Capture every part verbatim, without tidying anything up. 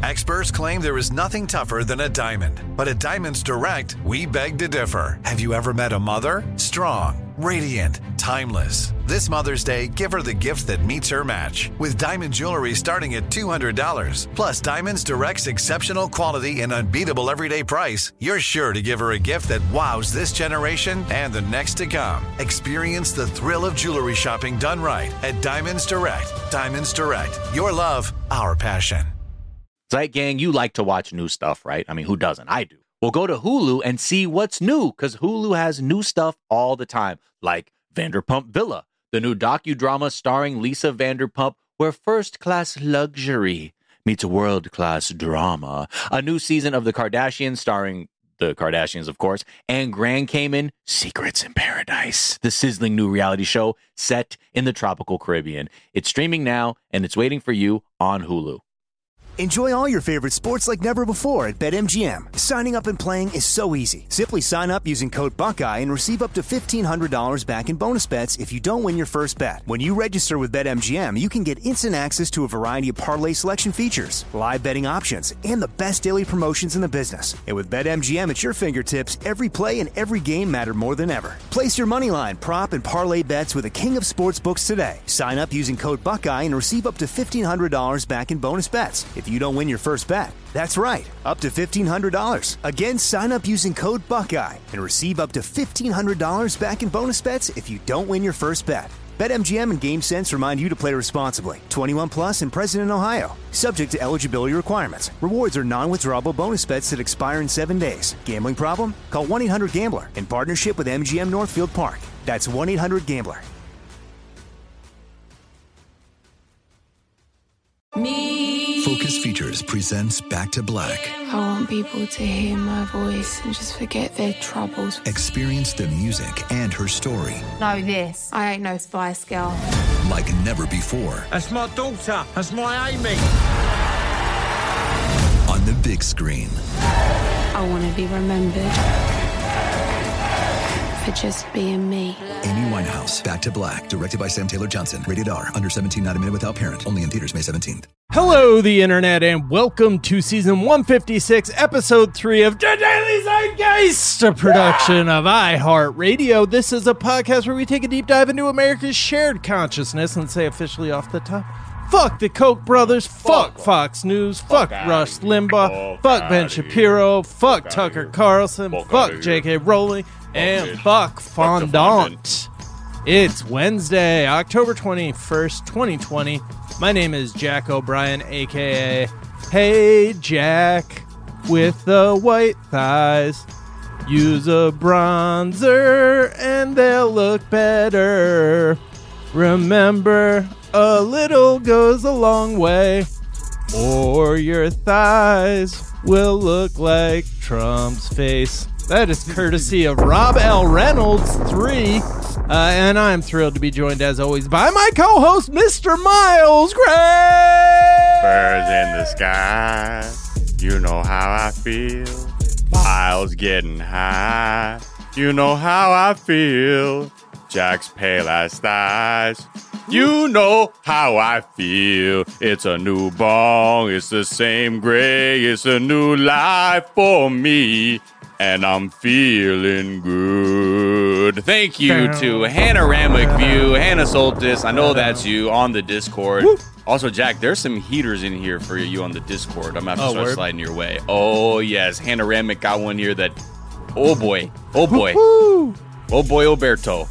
Experts claim there is nothing tougher than a diamond. But at Diamonds Direct, we beg to differ. Have you ever met a mother? Strong, radiant, timeless. This Mother's Day, give her the gift that meets her match. With diamond jewelry starting at two hundred dollars. Plus Diamonds Direct's exceptional quality and unbeatable everyday price, you're sure to give her a gift that wows this generation and the next to come. Experience the thrill of jewelry shopping done right at Diamonds Direct. Diamonds Direct. Your love, our passion. Right, gang, you like to watch new stuff, right? I mean, who doesn't? I do. Well, go to Hulu and see what's new, because Hulu has new stuff all the time, like Vanderpump Villa, the new docudrama starring Lisa Vanderpump, where first-class luxury meets world-class drama. A new season of The Kardashians starring the Kardashians, of course, and Grand Cayman, Secrets in Paradise, the sizzling new reality show set in the tropical Caribbean. It's streaming now, and it's waiting for you on Hulu. Enjoy all your favorite sports like never before at BetMGM. Signing up and playing is so easy. Simply sign up using code Buckeye and receive up to fifteen hundred dollars back in bonus bets if you don't win your first bet. When you register with BetMGM, you can get instant access to a variety of parlay selection features, live betting options, and the best daily promotions in the business. And with BetMGM at your fingertips, every play and every game matter more than ever. Place your moneyline, prop, and parlay bets with the king of sportsbooks today. Sign up using code Buckeye and receive up to fifteen hundred dollars back in bonus bets if you don't win your first bet. That's right, up to fifteen hundred dollars. Again, sign up using code Buckeye and receive up to fifteen hundred dollars back in bonus bets if you don't win your first bet. BetMGM and GameSense remind you to play responsibly. twenty-one plus and present in Ohio. Subject to eligibility requirements. Rewards are non-withdrawable bonus bets that expire in seven days. Gambling problem? Call one eight hundred gambler in partnership with M G M Northfield Park. That's one eight hundred gambler. Me. Focus Features presents Back to Black. I want people to hear my voice and just forget their troubles. Experience the music and her story. Know this. I ain't no Spice Girl. Like never before. That's my daughter. That's my Amy. On the big screen. I want to be remembered for just being me. Amy Winehouse, Back to Black, directed by Sam Taylor Johnson. Rated R, under seventeen, not a minute without parent. Only in theaters May seventeenth. Hello, the internet, and welcome to season one fifty-six, episode three of The Daily Zeitgeist, a production of iHeartRadio. This is a podcast where we take a deep dive into America's shared consciousness and say officially off the top, fuck the Koch brothers, fuck, fuck Fox News, fuck, fuck Rush Limbaugh, fuck, fuck Ben Shapiro, fuck, fuck Tucker Carlson, fuck, fuck J K Rowling, and fuck Fondant. It's Wednesday, October twenty-first, twenty twenty. My name is Jack O'Brien, a k a. Hey Jack with the white thighs. Use a bronzer and they'll look better. Remember, a little goes a long way, or your thighs will look like Trump's face. That is courtesy of Rob L. Reynolds, three. Uh, and I'm thrilled to be joined, as always, by my co-host, Mister Miles Gray. Birds in the sky, you know how I feel. Miles getting high, you know how I feel. Jack's pale as thighs, you know how I feel. It's a new bong, it's the same gray, it's a new life for me. And I'm feeling good. Thank you to Hanoramic View, Hannah Soltis. I know that's you on the Discord. Woo. Also, Jack, there's some heaters in here for you on the Discord. I'm going to have to oh, start word? sliding your way. Oh, yes. Hanoramic got one here that, oh, boy. Oh, boy. Woo-hoo. Oh, boy, Oberto.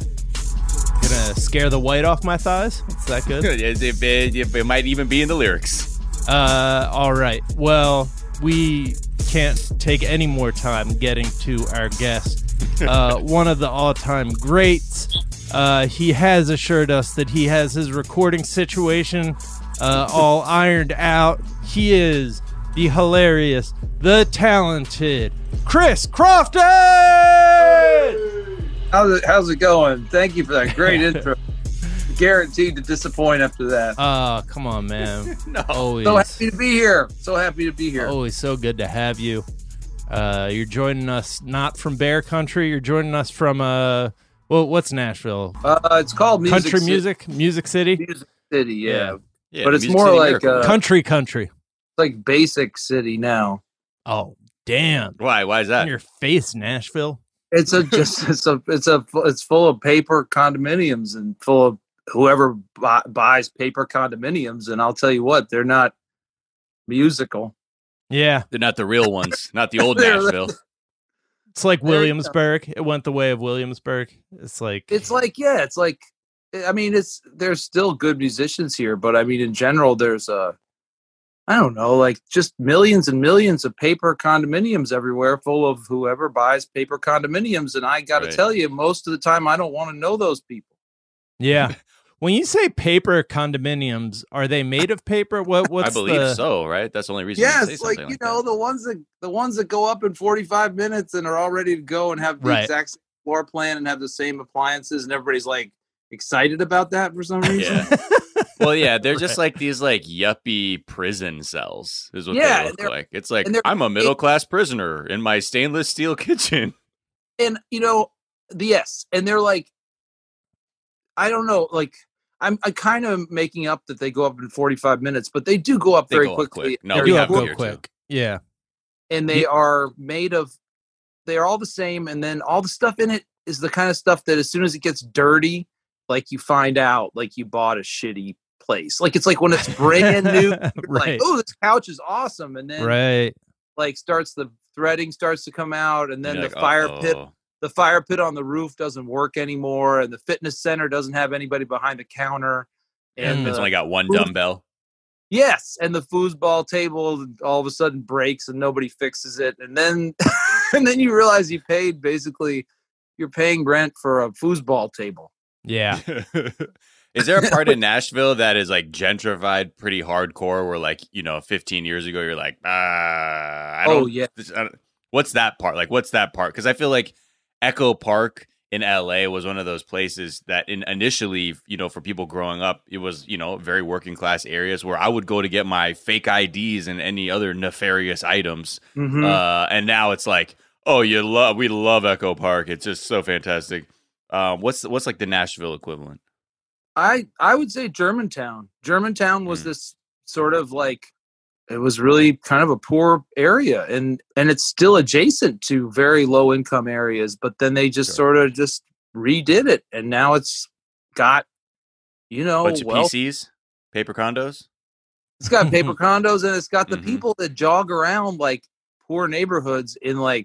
Gonna scare the white off my thighs? Is that good? if, it, if it might even be in the lyrics. Uh, all right. Well, we can't take any more time getting to our guest. Uh, one of the all-time greats. Uh, he has assured us that he has his recording situation uh, all ironed out. He is the hilarious, the talented Chris Crofton! How's it, how's it going? Thank you for that great intro. Guaranteed to disappoint after that. Oh, come on, man. no. Always. So happy to be here. So happy to be here. Always so good to have you. Uh, you're joining us not from Bear Country. You're joining us from, uh, well, what's Nashville? Uh, it's called Music Country City. Music? Music City? Music City, yeah. yeah. yeah but it's Music more City like... Uh, country Country. like Basic City now. Oh, damn. Why? Why is that? In your face, Nashville. It's a just it's a it's a it's full of paper condominiums and full of whoever bu- buys paper condominiums. And I'll tell you what, they're not musical. Yeah, They're not the real ones, not the old They're- Nashville. it's like Williamsburg. It went the way of Williamsburg. It's like It's like yeah, it's like I mean, it's there's still good musicians here, but I mean, in general, there's a I don't know, like just millions and millions of paper condominiums everywhere, full of whoever buys paper condominiums. And I got to Right. tell you, most of the time, I don't want to know those people. yeah. When you say paper condominiums, are they made of paper? What? What's I believe the... so, right? That's the only reason. Yeah, you say it's like something you like know that. the ones that the ones that go up in forty-five minutes and are all ready to go and have the Right. exact same floor plan and have the same appliances, and everybody's like excited about that for some reason. Yeah. Well, yeah, they're just like these like yuppie prison cells is what Yeah, they and look they're- like. It's like and they're- I'm a middle class prisoner in my stainless steel kitchen. And you know, the yes, and they're like, I don't know, like I'm, I'm kind of making up that they go up in forty-five minutes, but they do go up They very go up quickly. quick. No, They're do we have have go them here, quick. too. Yeah. and they are made of. They are all the same, and then all the stuff in it is the kind of stuff that as soon as it gets dirty, like you find out, like you bought a shitty place. Like it's like when it's brand new, you're Right. like, oh, this couch is awesome, and then Right. like starts the threading starts to come out, and then You're the like, fire pit. "Uh-oh." The fire pit on the roof doesn't work anymore, and the fitness center doesn't have anybody behind the counter. And It's the- only got one food- dumbbell. yes, and the foosball table all of a sudden breaks and nobody fixes it, and then and then you realize you paid basically you're paying rent for a foosball table. Yeah. Is there a part in Nashville that is like gentrified pretty hardcore where like, you know, fifteen years ago, you're like, ah, I don't, Oh, yeah. this- I don't- what's that part? Like, what's that part? Because I feel like Echo Park in L A was one of those places that in initially, you know, for people growing up, it was, you know, very working class areas where I would go to get my fake I Ds and any other nefarious items. Mhm. Uh, and now it's like, oh, you love, we love Echo Park. It's just so fantastic. Um, what's what's like the Nashville equivalent? I I would say Germantown. Germantown was Mm. this sort of like it was really kind of a poor area, and and it's still adjacent to very low income areas, but then they just Sure. sort of just redid it, and now it's got you know Bunch of well, P Cs, paper condos. it's got paper condos, and it's got the Mhm. people that jog around like poor neighborhoods in like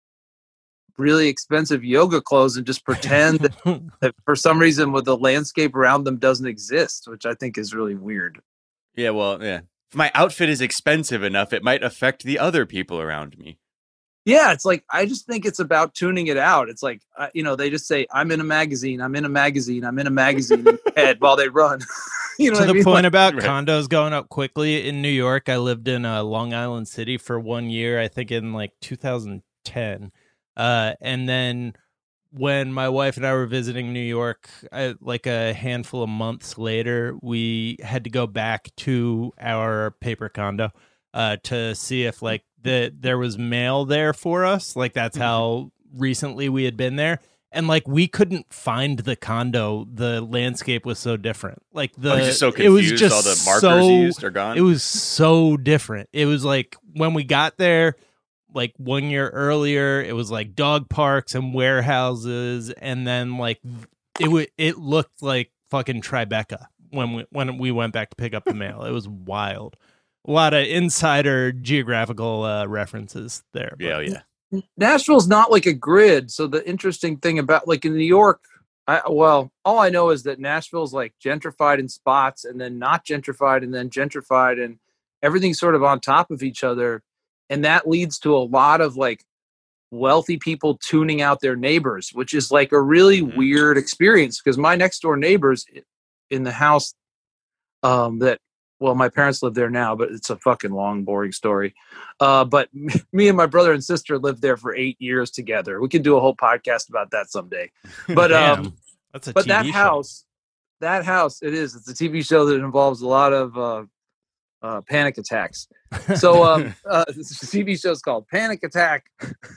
really expensive yoga clothes and just pretend that, that for some reason with the landscape around them doesn't exist, which I think is really weird. Yeah, well, yeah. If my outfit is expensive enough, it might affect the other people around me. Yeah, it's like I just think it's about tuning it out. It's like uh, you know, they just say, "I'm in a magazine. I'm in a magazine. I'm in a magazine." in their head while they run. you know, To what the I mean? point Like, about Right. condos going up quickly in New York, I lived in uh, Long Island City for one year, I think in like two thousand ten. Uh, and then when my wife and I were visiting New York, I, like a handful of months later, we had to go back to our paper condo uh, to see if like the there was mail there for us. Like that's how recently we had been there. And like we couldn't find the condo. The landscape was so different. Like the I was just so it was confused. just All the markers so, used are gone. It was so different. It was like when we got there, like one year earlier, it was like dog parks and warehouses, and then like it w- it looked like fucking Tribeca when we when we went back to pick up the mail. It was wild. A lot of insider geographical uh, references there. but- yeah, oh, yeah. Nashville's not like a grid. So the interesting thing about like in New York, I well, all I know is that Nashville's like gentrified in spots and then not gentrified and then gentrified, and everything's sort of on top of each other. And that leads to a lot of like wealthy people tuning out their neighbors, which is like a really Mhm. weird experience because my next door neighbors in the house um, that, well, my parents live there now, but it's a fucking long, boring story. Uh, but me and my brother and sister lived there for eight years together. We could do a whole podcast about that someday. But um, Damn, that's a but T V that show. house, that house, it is. It's a T V show that involves a lot of uh, uh, panic attacks. So um, uh, the T V show is called Panic Attack.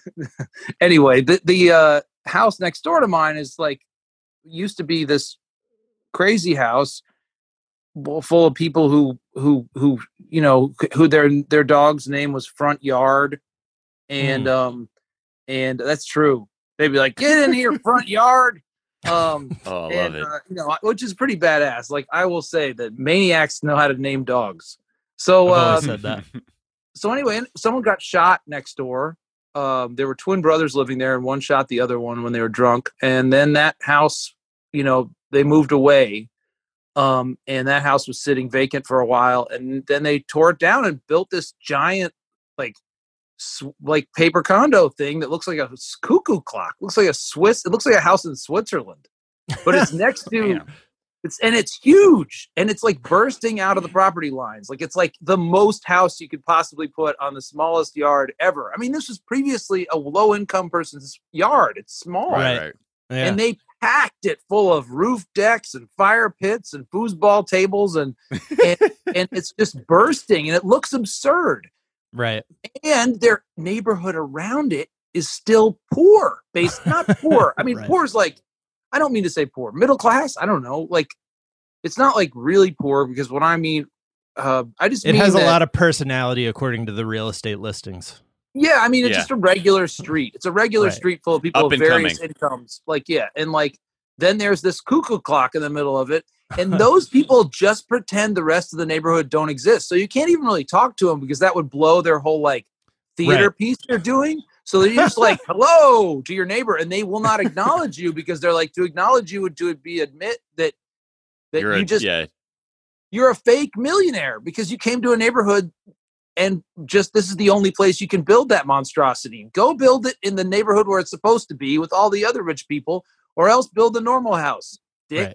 Anyway, the the uh, house next door to mine is like used to be this crazy house full of people who who who you know who their their dog's name was Front Yard, and Mm. um and that's true. They'd be like, "Get in here, Front Yard." Um, Oh, I love and, it. uh, you know, which is pretty badass. Like, I will say that maniacs know how to name dogs. So, I've uh, always said that. so anyway, someone got shot next door. Um, there were twin brothers living there, and one shot the other one when they were drunk. And then that house, you know, they moved away. Um, and that house was sitting vacant for a while. And then they tore it down and built this giant, like, sw- like paper condo thing that looks like a s- cuckoo clock. Looks like a Swiss. It looks like a house in Switzerland, but it's next to. Damn. It's and it's huge, and it's like bursting out of the property lines. Like, it's like the most house you could possibly put on the smallest yard ever. I mean, this was previously a low income person's yard. It's small, Right. Right. Yeah. and they packed it full of roof decks and fire pits and foosball tables, and and, and it's just bursting, and it looks absurd. right. And their neighborhood around it is still poor, based not poor. I mean, Right. poor is like, I don't mean to say poor, middle class. I don't know. Like, it's not like really poor, because what I mean, uh, I just It mean has a that- lot of personality according to the real estate listings. Yeah, I mean, it's Yeah. just a regular street. It's a regular Right. street full of people Up of and various coming. incomes. Like, yeah, and like then there's this cuckoo clock in the middle of it, and those people just pretend the rest of the neighborhood don't exist. So you can't even really talk to them, because that would blow their whole like theater Right. piece they're doing. So they're just like, "Hello" to your neighbor, and they will not acknowledge you, because they're like, to acknowledge you would to be admit that that You're you a, just yeah. you're a fake millionaire because you came to a neighborhood and just this is the only place you can build that monstrosity. Go build it in the neighborhood where it's supposed to be with all the other rich people, or else build a normal house, dick.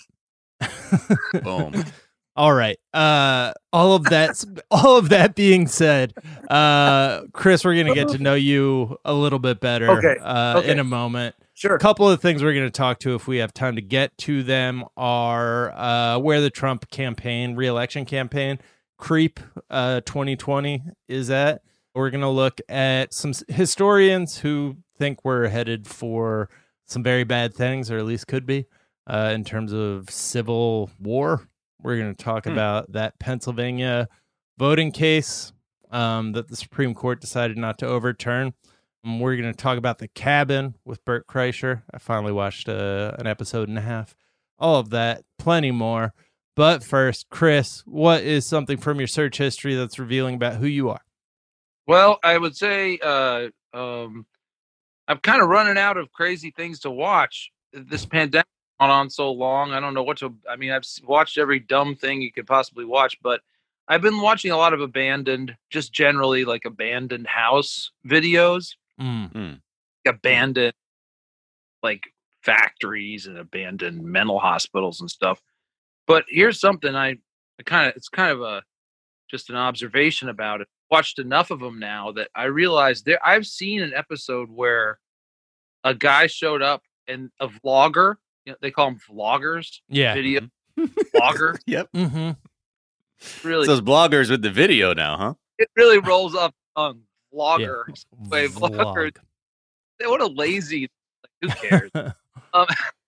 Right. Boom. All right. Uh, all of that. all of that being said, uh, Chris, we're gonna get to know you a little bit better. Okay. Uh, Okay. in a moment. Sure. A couple of things we're going to talk to, if we have time to get to them, are uh, where the Trump campaign, re-election campaign, creep uh, twenty twenty is at. We're going to look at some s- historians who think we're headed for some very bad things, or at least could be, uh, in terms of civil war. We're going to talk Hmm. about that Pennsylvania voting case um, that the Supreme Court decided not to overturn. Um, We're going to talk about The Cabin with Bert Kreischer. I finally watched uh, an episode and a half. All of that, plenty more. But first, Chris, what is something from your search history that's revealing about who you are? Well, I would say uh, um, I'm kind of running out of crazy things to watch. This pandemic gone on so long. I don't know what to. I mean, I've s- watched every dumb thing you could possibly watch, but I've been watching a lot of abandoned, just generally like abandoned house videos, Mm. abandoned like factories and abandoned mental hospitals and stuff. But here's something I, I kind of it's kind of a just an observation about it. Watched enough of them now that I realized there I've seen an episode where a guy showed up and a vlogger, you know, they call them vloggers, Yeah. video vlogger. Yep. Mm-hmm. Really, It's those bloggers with the video now, huh? it really rolls up on vlogger. Wait, vlogger. Vlog. What a lazy. Like, who cares? um,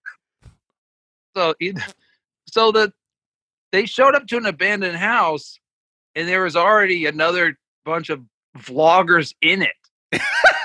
so, either, so that they showed up to an abandoned house, and there was already another bunch of vloggers in it.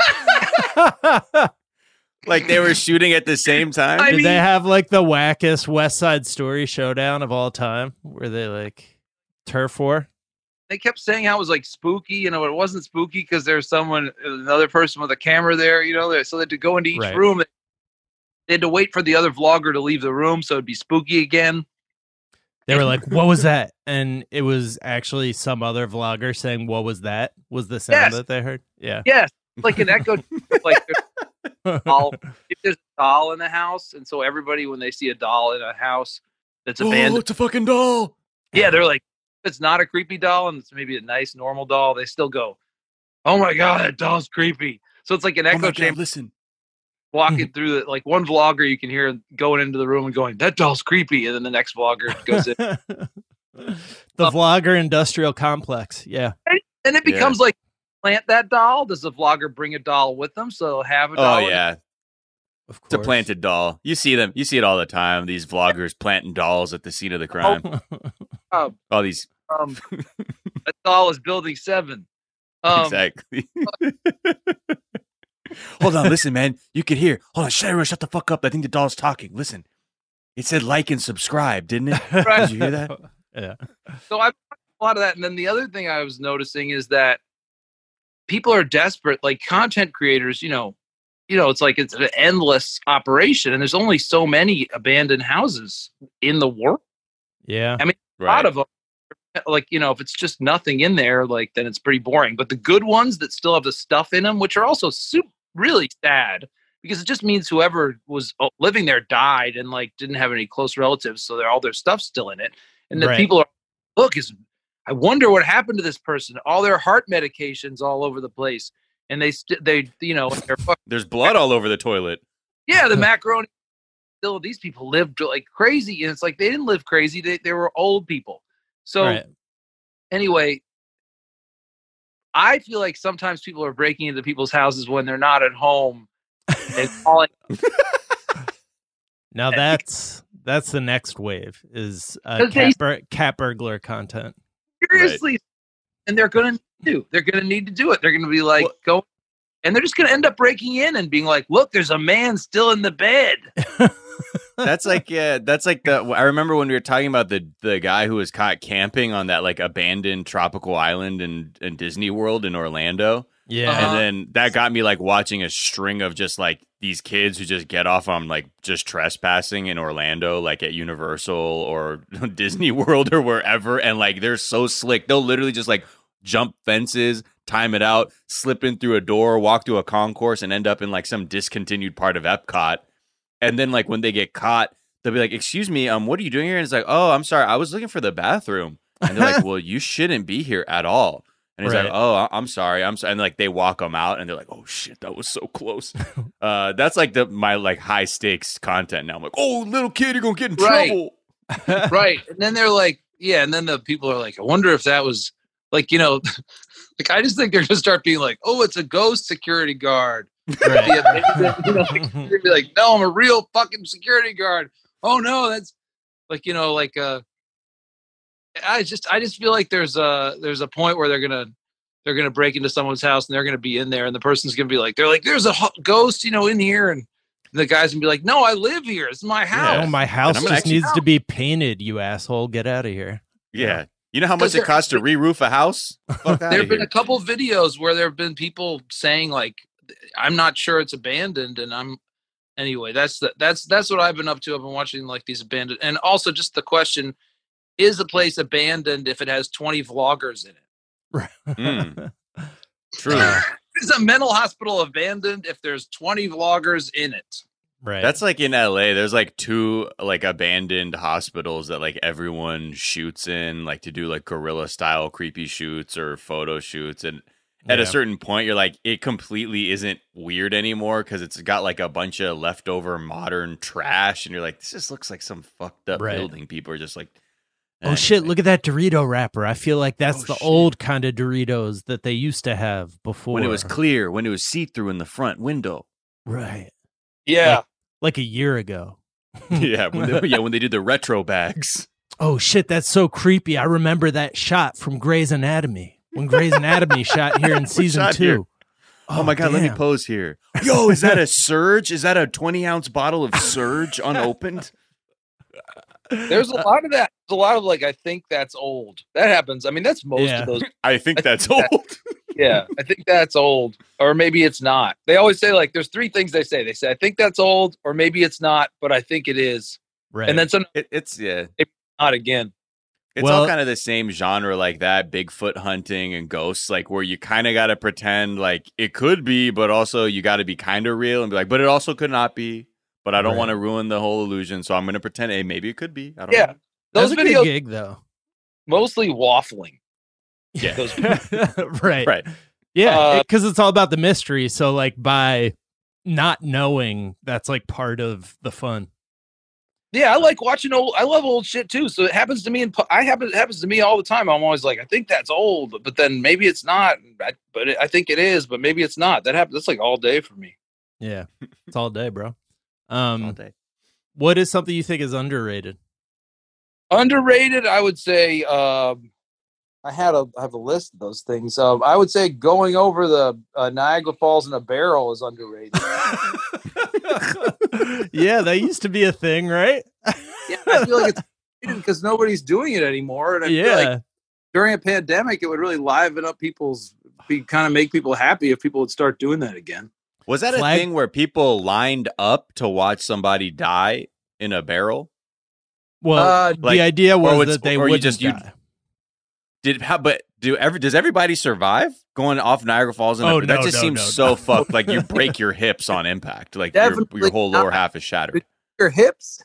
Like they were shooting at the same time. I Did mean- they have like the wackest West Side Story showdown of all time? Where they like turf war? They kept saying how it was like spooky. You know, it wasn't spooky because there's someone, another person with a camera there. You know, there, so they had to go into each Right. room. They had to wait for the other vlogger to leave the room, so it'd be spooky again. They were like, "What was that?" And it was actually some other vlogger saying, "What was that?" Was the sound Yes. that they heard? Yeah. Yes, like an echo. Like there's a doll, if there's a doll in the house, and so everybody when they see a doll in a house that's abandoned, it's a fucking doll. yeah, they're like, if it's not a creepy doll and it's maybe a nice normal doll, they still go, "Oh my god, that doll's creepy." So it's like an Oh echo my God, chamber listen. walking through the like one vlogger you can hear going into the room and going, "That doll's creepy," and then the next vlogger goes in, The vlogger industrial complex. Yeah. and it becomes like, plant that doll. Does the vlogger bring a doll with them so they'll have a doll? Oh in it? yeah, Of it's a course. planted doll. You see them. You see it all the time. These vloggers planting dolls at the scene of the crime. Oh, All these Um, I thought it was Building Seven. Um, exactly. Hold on, listen, man. You could hear. Hold on, shut everyone, shut the fuck up. I think the doll's talking. Listen, it said like and subscribe, didn't it? Right. Did you hear that? Yeah. So I've a lot of that, and then the other thing I was noticing is that people are desperate, like content creators. You know, you know, it's like it's an endless operation, and there's only so many abandoned houses in the world. Yeah. I mean, a Right. lot of them, like, you know, if it's just nothing in there, like, then it's pretty boring. But the good ones that still have the stuff in them, which are also super, really sad, because it just means whoever was living there died and like didn't have any close relatives, so they're all their stuff's still in it. And the Right. people are, look, is I wonder what happened to this person. All their heart medications all over the place, and they st- they you know they're fucking, There's blood all over the toilet. yeah, the macaroni. Still, these people lived like crazy, and it's like they didn't live crazy. They they were old people. So Right. anyway, I feel like sometimes people are breaking into people's houses when they're not at home and calling. Now that's that's the next wave is uh, 'Cause they- cat, bur- cat burglar content. Seriously, and they're going to do. They're going to need to do it. They're going to be like, Well- go, and they're just going to end up breaking in and being like, "Look, there's a man still in the bed." That's like yeah, that's like the I remember when we were talking about the the guy who was caught camping on that like abandoned tropical island in, in Disney World in Orlando. Yeah. Uh-huh. And then that got me like watching a string of just like these kids who just get off on like just trespassing in Orlando, like at Universal or Disney World or wherever. And like they're so slick. They'll literally just like jump fences, time it out, slip in through a door, walk through a concourse, and end up in like some discontinued part of Epcot. And then like when they get caught, they'll be like, "Excuse me, um, what are you doing here?" And it's like, "Oh, I'm sorry, I was looking for the bathroom." And they're like, "Well, you shouldn't be here at all." And he's Right. like, "Oh, I- I'm sorry, I'm sorry." And like they walk them out, and they're like, "Oh shit, that was so close." uh, that's like the my like high stakes content now. I'm like, "Oh, little kid, you're gonna get in Right. trouble." Right. And then they're like, yeah. And then the people are like, I wonder if that was like, you know, like, I just think they're going to start being like, oh, it's a ghost security guard. Right. Yeah, you know, like, they're gonna be like, no, I'm a real fucking security guard. Oh no, that's like, you know, like, uh, I just, I just feel like there's a, there's a point where they're going to, they're going to break into someone's house and they're going to be in there and the person's going to be like, they're like, there's a ho- ghost, you know, in here. And the guy's going to be like, no, I live here. It's my house. Oh, my house I'm just gonna actually- needs to be painted, you asshole. Get out of here. Yeah, you know how much Because it costs to there- re-roof a house? Fuck There outta have been here. a couple videos where there have been people saying like, I'm not sure it's abandoned. And I'm anyway, that's the, that's, that's what I've been up to. I've been watching like these abandoned, and also just the question, is a place abandoned if it has twenty vloggers in it? Mm. True. Is a mental hospital abandoned if there's twenty vloggers in it? Right. That's like in L A. There's like two like abandoned hospitals that like everyone shoots in, like to do like guerrilla style creepy shoots or photo shoots. And at Yeah. a certain point, you're like, it completely isn't weird anymore because it's got like a bunch of leftover modern trash, and you're like, this just looks like some fucked up Right. building. People are just like, Oh shit, look at that Dorito wrapper. I feel like that's Oh, the shit. old kind of Doritos that they used to have before. when it was clear, when it was see through in the front window. Right. Yeah. Like a year ago. yeah, when they, yeah, when they did the retro bags. Oh shit, that's so creepy. I remember that shot from Grey's Anatomy. When Grey's Anatomy shot here in season shot two. here. Oh, my God, let me damn. pose here. Yo, is that a Surge? Is that a twenty ounce bottle of Surge unopened? There's a lot of that. There's a lot of like, I think that's old. That happens. I mean, that's most Yeah. of those. I think I that's think old. Yeah, I think that's old, or maybe it's not. They always say like, there's three things they say. They say, I think that's old, or maybe it's not, but I think it is. Right. And then some It, it's, yeah. not again. It's Well- all kind of the same genre like that, Bigfoot hunting and ghosts, like where you kind of got to pretend like it could be, but also you got to be kind of real and be like, but it also could not be. But I don't Right. want to ruin the whole illusion, so I'm going to pretend, hey, maybe it could be. I don't Yeah. know. Those That's a videos good gig though. mostly waffling. Yeah. Those right. Right. Yeah, Uh, because it's all about the mystery. So like by not knowing, that's like part of the fun. Yeah, I like watching old. I love old shit too. So it happens to me, and I happen it happens to me all the time. I'm always like, I think that's old, but then maybe it's not. I, but it, I think it is, but maybe it's not. That happens. That's like all day for me. Yeah, it's all day, bro. Um, All day. what is something you think is underrated? Underrated, I would say. Um, I had a I have a list of those things. Um, I would say going over the uh, Niagara Falls in a barrel is underrated. Yeah, that used to be a thing, right? Yeah, I feel like it's because nobody's doing it anymore, and I yeah. feel like during a pandemic, it would really liven up people's, be kind of make people happy if people would start doing that again. Was that Flag- a thing where people lined up to watch somebody die in a barrel? Well, Uh, the like- idea or was would- that they or you wouldn't just- you- die. Did how? But do every does everybody survive going off Niagara Falls? In a, Oh, that no, just no, seems no, so no. fucked. Like you break your hips on impact. Like your, Definitely your whole lower not. half is shattered. Your hips,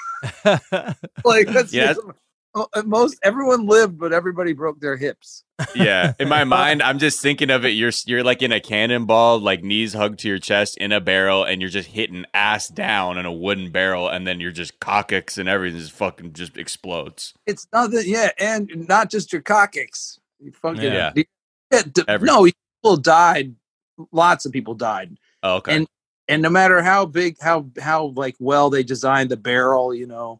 like that's Yeah, just, most everyone lived, but everybody broke their hips. Yeah, in my mind, I'm just thinking of it. You're you're like in a cannonball, like knees hugged to your chest in a barrel, and you're just hitting ass down in a wooden barrel, and then you're just coccyx and everything just fucking just explodes. It's nothing, yeah, and not just your coccyx. You fucking Yeah. yeah, d- Every- no, people died. Lots of people died. Oh, okay. And and no matter how big, how how like well they designed the barrel, you know,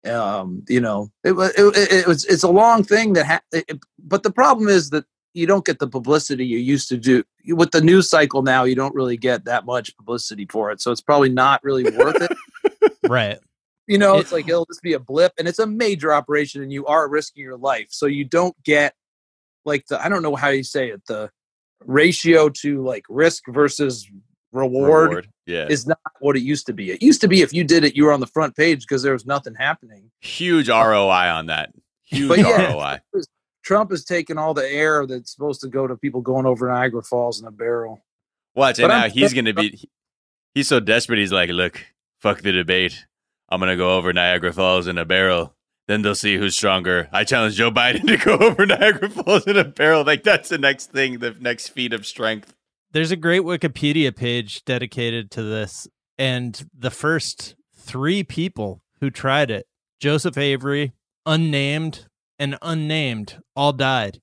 um, you know, it was it, it, it was it's a long thing that. Ha- it, but the problem is that you don't get the publicity you used to do with the news cycle. Now you don't really get that much publicity for it, so it's probably not really worth it. Right. You know, It- it's like it'll just be a blip, and it's a major operation, and you are risking your life, so you don't get like the I don't know how you say it the ratio to like risk versus reward, Reward. Yeah. is not what it used to be. It used to be if you did it, you were on the front page because there was nothing happening. Huge R O I on that. Huge But yeah. R O I. Trump has taken all the air that's supposed to go to people going over Niagara Falls in a barrel. Watch, and But now I'm- he's gonna be. He's so desperate. He's like, look, fuck the debate. I'm gonna go over Niagara Falls in a barrel. Then they'll see who's stronger. I challenge Joe Biden to go over Niagara Falls in a barrel. Like that's the next thing, the next feat of strength. There's a great Wikipedia page dedicated to this, and the first three people who tried it, Joseph Avery, unnamed, and unnamed, all died.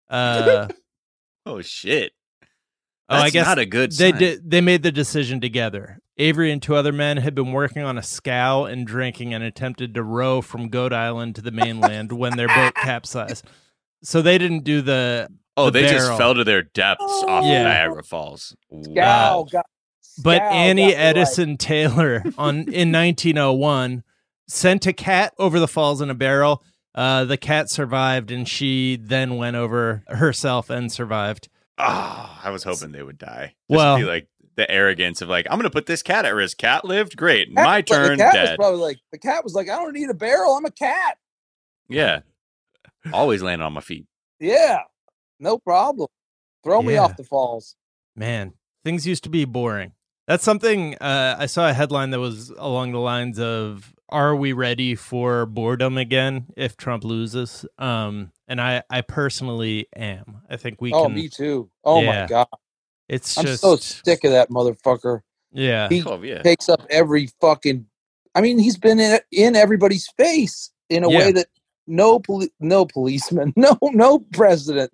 Uh, Oh shit! Oh, I That's guess not a good they sign. did. They made the decision together. Avery and two other men had been working on a scow and drinking, and attempted to row from Goat Island to the mainland when their boat capsized. So they didn't do the. Oh, the they just barrel. fell to their depths off Yeah. of Niagara Falls. Scow Wow. got, But Scow Annie got me Edison Taylor on in nineteen oh one sent a cat over the falls in a barrel. Uh, the cat survived, and she then went over herself and survived. Ah, I was hoping they would die. Just Well- be like the arrogance of like, I'm going to put this cat at risk. Cat lived, great. Cat- My like, turn, The cat was dead. probably like the cat was like, I don't need a barrel. I'm a cat. Yeah, always landing on my feet. Yeah, no problem. Throw me Yeah. off the falls. Man, things used to be boring. That's something uh, I saw a headline that was along the lines of, "Are we ready for boredom again if Trump loses?" Um, and I, I personally am. I think we Oh, can. me too. Oh Yeah. my god, It's I'm just so sick of that motherfucker. Yeah, He Oh, yeah. takes up every fucking. I mean, he's been in, in everybody's face in a Yeah. way that no poli- no policeman, no no president,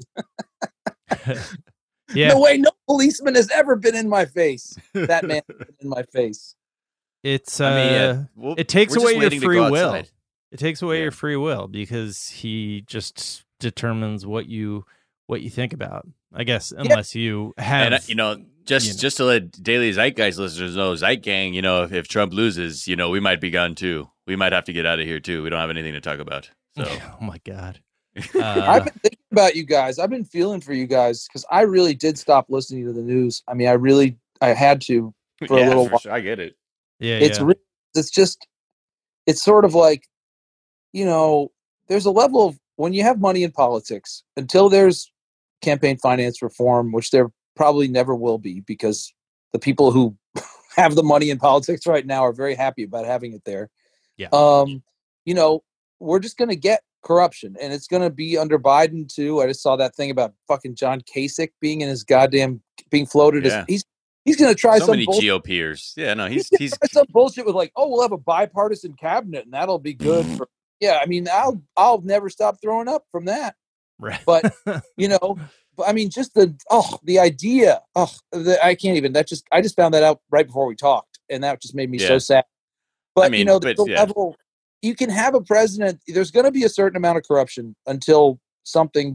yeah. no way, no policeman has ever been in my face. That man has been in my face. It's uh, I mean, yeah, we'll- it takes we're just away your waiting to free go will. outside. It takes away Yeah. your free will because he just determines what you what you think about. I guess unless you have, And uh, you know, just you know. just to let Daily Zeitgeist listeners know, Zeit Gang, you know, if, if Trump loses, you know, we might be gone too. We might have to get out of here too. We don't have anything to talk about. So oh my god. I've Uh, been thinking about you guys. I've been feeling for you guys because I really did stop listening to the news. I mean, I really I had to for yeah, a little for while. sure. I get it. yeah, It's yeah. re- it's just it's sort of like, you know, there's a level of when you have money in politics, until there's campaign finance reform, which there probably never will be because the people who have the money in politics right now are very happy about having it there. Yeah. Um, you know, we're just going to get corruption, and it's going to be under Biden too. I just saw that thing about fucking John Kasich being in his goddamn being floated Yeah. as he's he's going to try So some many bullshit. GOPers. Yeah, no, he's He's he's try some bullshit with like, oh, we'll have a bipartisan cabinet and that'll be good for. Yeah, I mean, I'll I'll never stop throwing up from that. Right. But you know, but I mean, just the oh, the idea. Oh, the, I can't even. That just I just found that out right before we talked, and that just made me so Yeah. sad. But I mean, you know, but, the yeah. level you can have a president. There's going to be a certain amount of corruption until something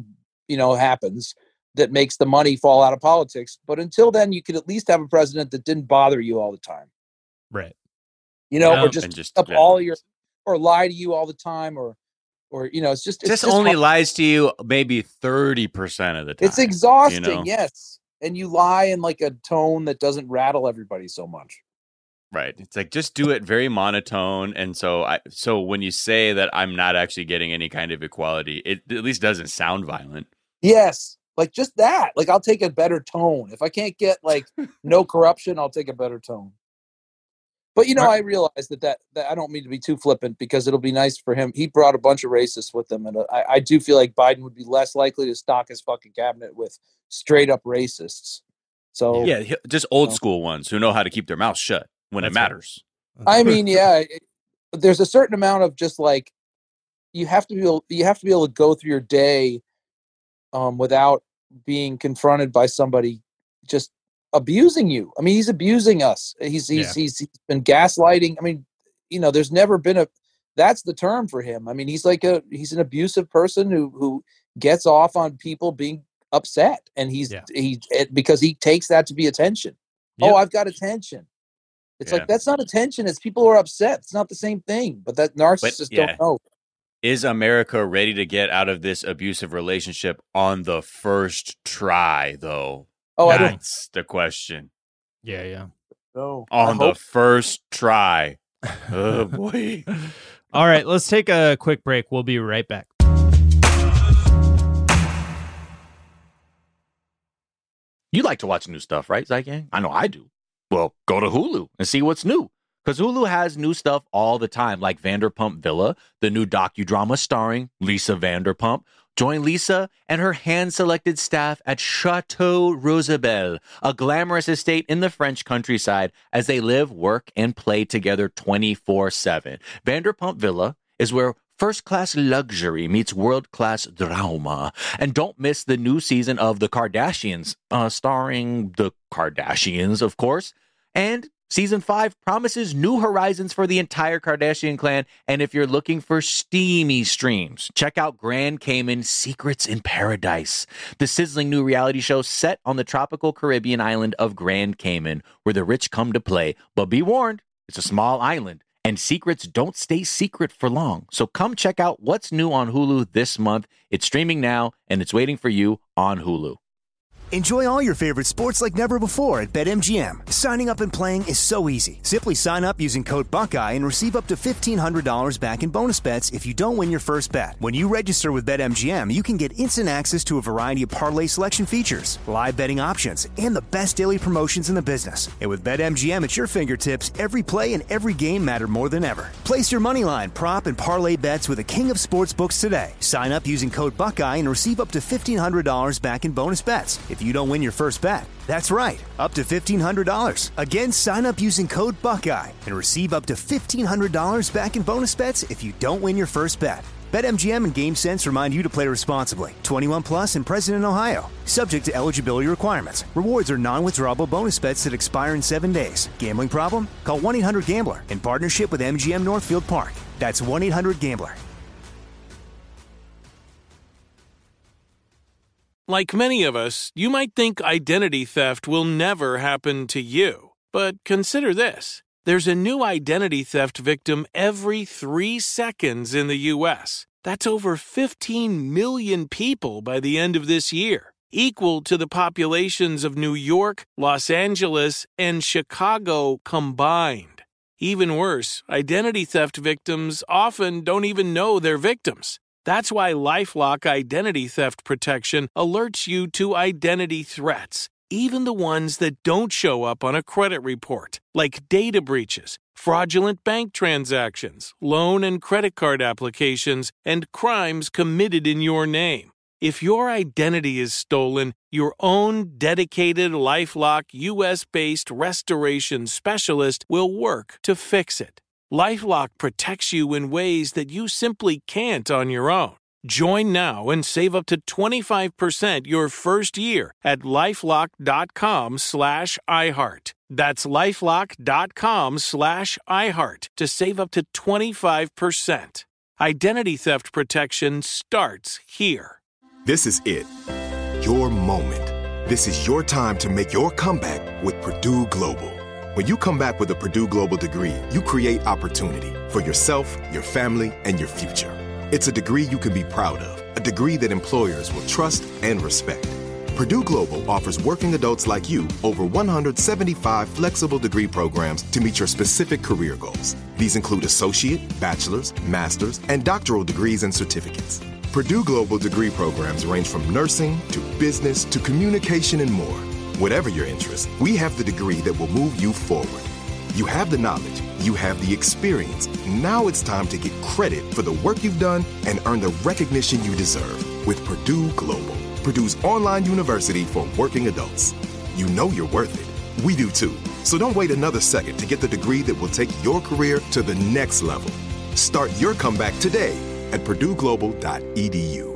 you know, happens that makes the money fall out of politics. But until then, you could at least have a president that didn't bother you all the time. Right. You know, Yeah. or just, just up yeah. all your, or lie to you all the time, or, or, you know, it's just, it's just, just only hard. lies to you maybe thirty percent of the time. It's exhausting. you know? Yes. And you lie in like a tone that doesn't rattle everybody so much. Right. It's like, just do it very monotone. And so I, so when you say that I'm not actually getting any kind of equality, it at least doesn't sound violent. Yes. Like just that, like I'll take a better tone. If I can't get like no corruption, I'll take a better tone. But, you know, I realize that, that that I don't mean to be too flippant, because it'll be nice for him. He brought a bunch of racists with him. And I, I do feel like Biden would be less likely to stock his fucking cabinet with straight up racists. So, Yeah, he- just old you know. school ones who know how to keep their mouth shut when That's it matters. I mean, yeah, it, there's a certain amount of just like, you have to be able, you have to be able to go through your day um, without being confronted by somebody just abusing you. I mean, he's abusing us. He's he's, Yeah. he's he's been gaslighting. I mean, you know, there's never been a, that's the term for him. I mean, he's like a, he's an abusive person who who gets off on people being upset, and he's Yeah. he it, because he takes that to be attention. Yep. Oh, I've got attention. It's Yeah. like, that's not attention. It's people are upset. It's not the same thing. But that narcissists yeah. don't know. Is America ready to get out of this abusive relationship on the first try, though? Oh, I don't That's the question. Yeah, yeah. know. I On the hope- first try. Oh, boy. All right, let's take a quick break. We'll be right back. You like to watch new stuff, right, Zygang? I know I do. Well, go to Hulu and see what's new. Because Hulu has new stuff all the time, like Vanderpump Villa, the new docudrama starring Lisa Vanderpump. Join Lisa and her hand-selected staff at Chateau Rosabelle, a glamorous estate in the French countryside, as they live, work, and play together twenty-four seven. Vanderpump Villa is where first-class luxury meets world-class drama. And don't miss the new season of The Kardashians, uh, starring the Kardashians, of course. And Season five promises new horizons for the entire Kardashian clan. And if you're looking for steamy streams, check out Grand Cayman Secrets in Paradise, the sizzling new reality show set on the tropical Caribbean island of Grand Cayman, where the rich come to play. But be warned, it's a small island, and secrets don't stay secret for long. So come check out what's new on Hulu this month. It's streaming now, and it's waiting for you on Hulu. Enjoy all your favorite sports like never before at BetMGM. Signing up and playing is so easy. Simply sign up using code Buckeye and receive up to fifteen hundred dollars back in bonus bets if you don't win your first bet. When you register with BetMGM, you can get instant access to a variety of parlay selection features, live betting options, and the best daily promotions in the business. And with BetMGM at your fingertips, every play and every game matter more than ever. Place your moneyline, prop, and parlay bets with the king of sportsbooks today. Sign up using code Buckeye and receive up to fifteen hundred dollars back in bonus bets if you don't win your first bet. That's right, up to fifteen hundred dollars. Again, sign up using code Buckeye and receive up to fifteen hundred dollars back in bonus bets if you don't win your first bet. BetMGM and GameSense remind you to play responsibly. twenty-one plus and present in Ohio. Subject to eligibility requirements. Rewards are non-withdrawable bonus bets that expire in seven days. Gambling problem? Call one eight hundred gambler in partnership with M G M Northfield Park. That's one eight hundred gambler. Like many of us, you might think identity theft will never happen to you. But consider this. There's a new identity theft victim every three seconds in the U S. That's over fifteen million people by the end of this year, equal to the populations of New York, Los Angeles, and Chicago combined. Even worse, identity theft victims often don't even know they're victims. That's why LifeLock Identity Theft Protection alerts you to identity threats, even the ones that don't show up on a credit report, like data breaches, fraudulent bank transactions, loan and credit card applications, and crimes committed in your name. If your identity is stolen, your own dedicated LifeLock U S-based restoration specialist will work to fix it. LifeLock protects you in ways that you simply can't on your own. Join now and save up to twenty-five percent your first year at LifeLock.com slash iHeart. That's LifeLock.com slash iHeart to save up to twenty-five percent. Identity theft protection starts here. This is it. Your moment. This is your time to make your comeback with Purdue Global. When you come back with a Purdue Global degree, you create opportunity for yourself, your family, and your future. It's a degree you can be proud of, a degree that employers will trust and respect. Purdue Global offers working adults like you over one hundred seventy-five flexible degree programs to meet your specific career goals. These include associate, bachelor's, master's, and doctoral degrees and certificates. Purdue Global degree programs range from nursing to business to communication and more. Whatever your interest, we have the degree that will move you forward. You have the knowledge, you have the experience. Now it's time to get credit for the work you've done and earn the recognition you deserve with Purdue Global, Purdue's online university for working adults. You know you're worth it. We do too. So don't wait another second to get the degree that will take your career to the next level. Start your comeback today at purdue global dot e d u.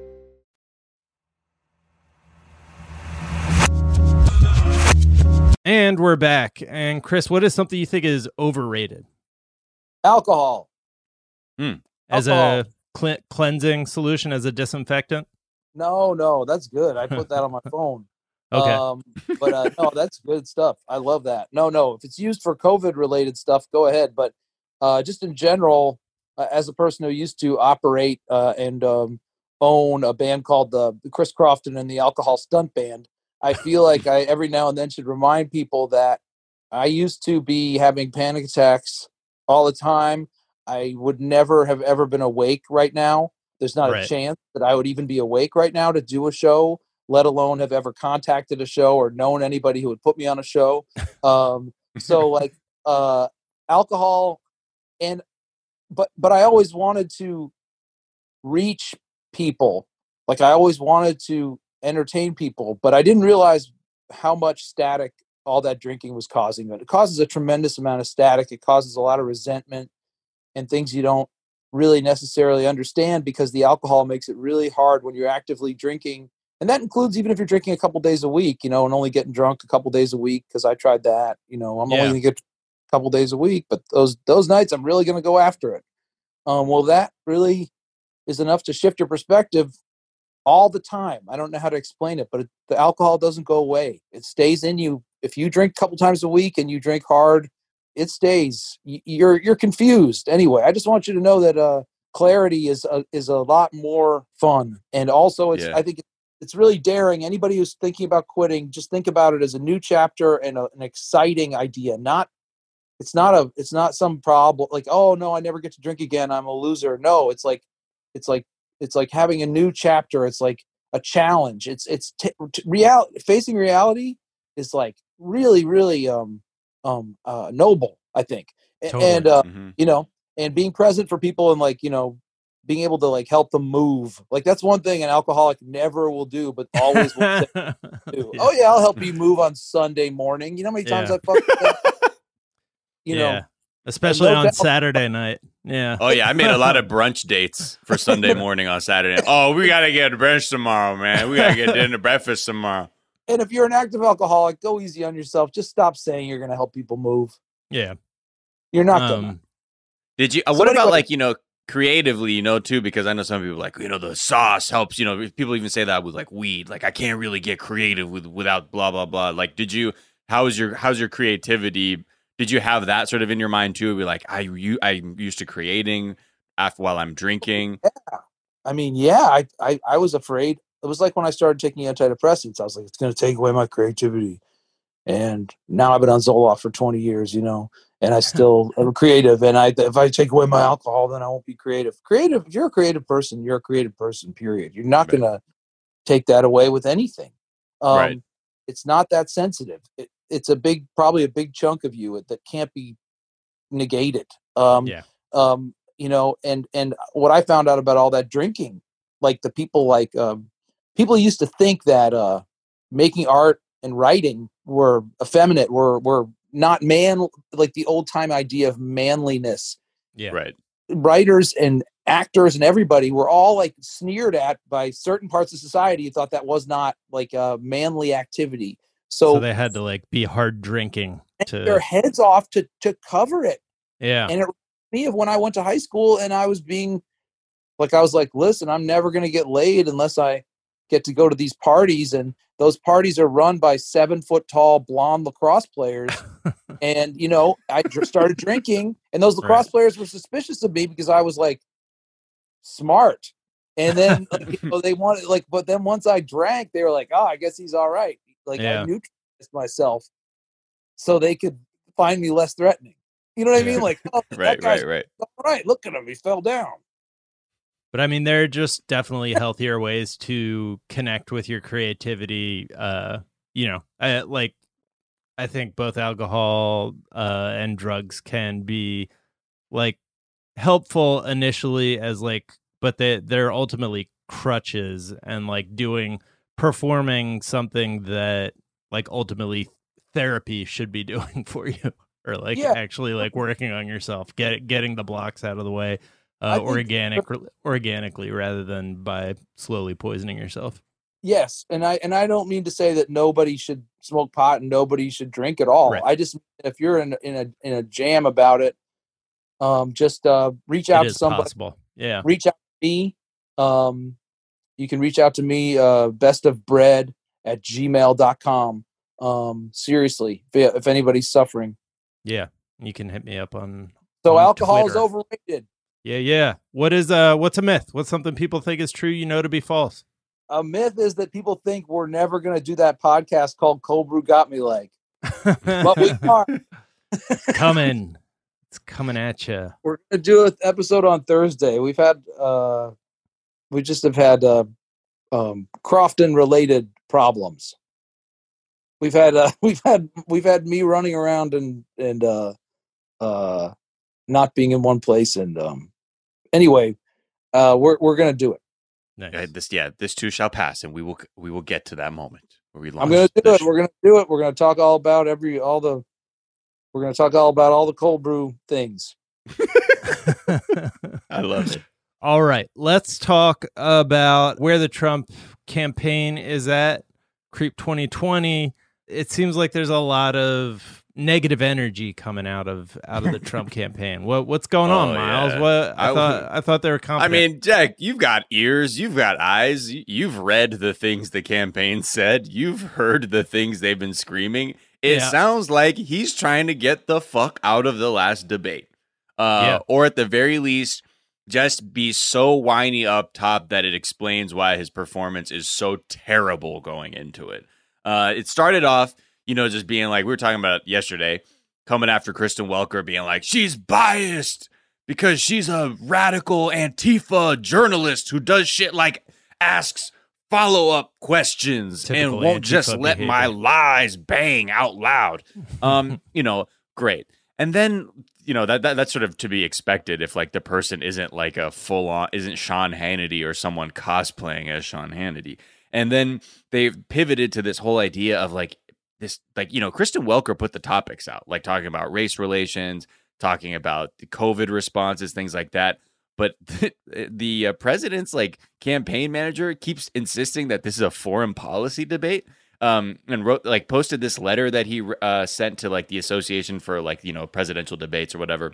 And we're back. And Chris, what is something you think is overrated? Alcohol. Hmm. As Alcohol. a cle- cleansing solution, as a disinfectant? No, no, that's good. I put that on my phone. Okay. Um, but uh, no, that's good stuff. I love that. No, no, if it's used for COVID related stuff, go ahead. But uh, just in general, uh, as a person who used to operate uh, and um, own a band called the Chris Crofton and the Alcohol Stunt Band, I feel like I every now and then should remind people that I used to be having panic attacks all the time. I would never have ever been awake right now. There's not Right. a chance that I would even be awake right now to do a show, let alone have ever contacted a show or known anybody who would put me on a show. Um, so like uh, alcohol and, but, but I always wanted to reach people. Like I always wanted to entertain people, but I didn't realize how much static all that drinking was causing. It causes a tremendous amount of static. It causes a lot of resentment and things you don't really necessarily understand, because the alcohol makes it really hard when you're actively drinking. And that includes even if you're drinking a couple days a week, you know, and only getting drunk a couple days a week. Cause I tried that, you know, I'm Yeah. only gonna get a couple days a week, but those, those nights I'm really going to go after it. Um, well, that really is enough to shift your perspective all the time. I don't know how to explain it, but it, the alcohol doesn't go away. It stays in you. If you drink a couple times a week and you drink hard, it stays. You're you're confused anyway. I just want you to know that uh, clarity is a, is a lot more fun, and also it's. Yeah. I think it's really daring. Anybody who's thinking about quitting, just think about it as a new chapter and a, an exciting idea. Not it's not a it's not some problem like, oh no, I never get to drink again, I'm a loser. No, it's like it's like it's like having a new chapter. It's like a challenge. It's it's t- t- real facing reality is like really really um um uh noble, I think. A- Totally. And uh Mhm. you know, and being present for people and like, you know, being able to like help them move. Like that's one thing an alcoholic never will do, but always will say, do. Oh yeah, I'll help you move on Sunday morning. You know how many times Yeah. I fucking you yeah. know, Especially no on doubt- Saturday night. Yeah. Oh yeah, I made a lot of brunch dates for Sunday morning on Saturday. Oh, we gotta get brunch tomorrow, man. We gotta get dinner, breakfast tomorrow. and if you're an active alcoholic, go easy on yourself. Just stop saying you're going to help people move. Yeah. You're not going to. Um, Did you? Uh, So what about anyway- like you know creatively, you know, too? Because I know some people like you know the sauce helps. You know, people even say that with like weed. Like I can't really get creative with without blah blah blah. Like, did you? How's your how's your creativity? Did you have that sort of in your mind too? Be like I you I'm used to creating after while I'm drinking. I mean, yeah, I, I, I was afraid. It was like when I started taking antidepressants, I was like, it's going to take away my creativity. And now I've been on Zoloft for twenty years, you know, and I still am creative. And I, if I take away my alcohol, then I won't be creative. Creative. If you're a creative person, you're a creative person, period. You're not Right. going to take that away with anything. Um, Right. It's not that sensitive. It, it's a big, probably a big chunk of you that can't be negated. Um, yeah. um, you know, and, and what I found out about all that drinking, like the people like, um, people used to think that, uh, making art and writing were effeminate, were, were not man, like the old time idea of manliness. Yeah. Right. Writers and actors and everybody were all like sneered at by certain parts of society who thought that was not like a manly activity. So, So they had to like be hard drinking their to, heads off to, to cover it. yeah. And it reminded me of when I went to high school and I was being like, I was like, listen, I'm never going to get laid unless I get to go to these parties, and those parties are run by seven foot tall blonde lacrosse players. And, you know, I dr- started drinking, and those lacrosse right. players were suspicious of me because I was like smart. And then, like, you know, they wanted like, but then once I drank, they were like, oh, I guess he's all right. Like yeah. I neutralized myself so they could find me less threatening. You know what yeah. I mean? Like, oh, right, right, right. All right. Look at him. He fell down. But I mean, there are just definitely healthier ways to connect with your creativity. Uh, you know, I, like I think both alcohol uh, and drugs can be like helpful initially as like, but they they're ultimately crutches and like doing performing something that like ultimately therapy should be doing for you, or like yeah. actually like working on yourself, get uh, getting the blocks out of the way. Uh, organic, organically, rather than by slowly poisoning yourself. Yes, and I and I don't mean to say that nobody should smoke pot and nobody should drink at all. Right. I just, if you're in in a in a jam about it, um, just uh, reach out it to somebody. Possible. Yeah, reach out to me. Um, you can reach out to me. Uh, best of bread at gmail dot com. Um, seriously, if, if anybody's suffering. Yeah, you can hit me up on. So on alcohol Twitter. is overrated. Yeah, yeah. What is uh? What's a myth? What's something people think is true, you know, to be false? A myth is that people think we're never going to do that podcast called Cold Brew Got Me Leg. But we are. Coming. It's coming at you. We're going to do an episode on Thursday. We've had, uh, we just have had uh, um, Crofton-related problems. We've had, uh, we've had, we've had me running around and and uh, uh. not being in one place, and um anyway uh we're we're gonna do it. Nice. Uh, this yeah this too shall pass, and we will we will get to that moment where we I'm gonna do it. Sh- we're gonna do it. We're gonna talk all about every all the we're gonna talk all about all the cold brew things. I love it. All right, let's talk about where the Trump campaign is at. Creep twenty twenty. It seems like there's a lot of negative energy coming out of out of the Trump campaign. What what's going on, oh, Miles? Yeah. What I, I thought I thought they were confident. I mean, Jack, you've got ears, you've got eyes, you've read the things the campaign said, you've heard the things they've been screaming. It yeah. sounds like he's trying to get the fuck out of the last debate, uh, yeah. or at the very least, just be so whiny up top that it explains why his performance is so terrible going into it. Uh, it started off. You know, just being like, we were talking about yesterday, coming after Kristen Welker, being like, she's biased because she's a radical Antifa journalist who does shit like asks follow-up questions Typical and won't Antifa just let behavior. My lies bang out loud. Um, you know, great. And then, you know, that, that that's sort of to be expected if like the person isn't like a full-on, isn't Sean Hannity or someone cosplaying as Sean Hannity. And then they've pivoted to this whole idea of like, this, like, you know, Kristen Welker put the topics out, like talking about race relations, talking about the COVID responses, things like that. But the, the uh, president's like campaign manager keeps insisting that this is a foreign policy debate, um, and wrote like posted this letter that he uh, sent to like the Association for like, you know, presidential debates or whatever.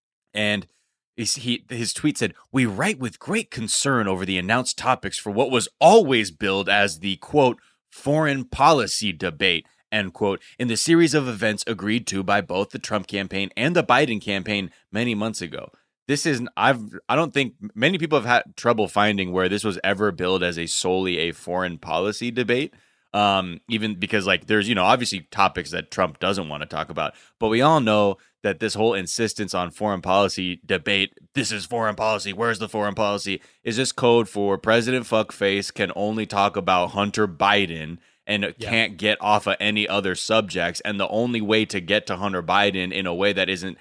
And He, he, his tweet said, "We write with great concern over the announced topics for what was always billed as the, quote, foreign policy debate, end quote, in the series of events agreed to by both the Trump campaign and the Biden campaign many months ago." This is, I've, I don't think many people have had trouble finding where this was ever billed as a solely a foreign policy debate. Um, even because like there's, you know, obviously topics that Trump doesn't want to talk about, but we all know that this whole insistence on foreign policy debate, this is foreign policy, where's the foreign policy, is just code for President Fuckface can only talk about Hunter Biden and yeah. can't get off of any other subjects. And the only way to get to Hunter Biden in a way that isn't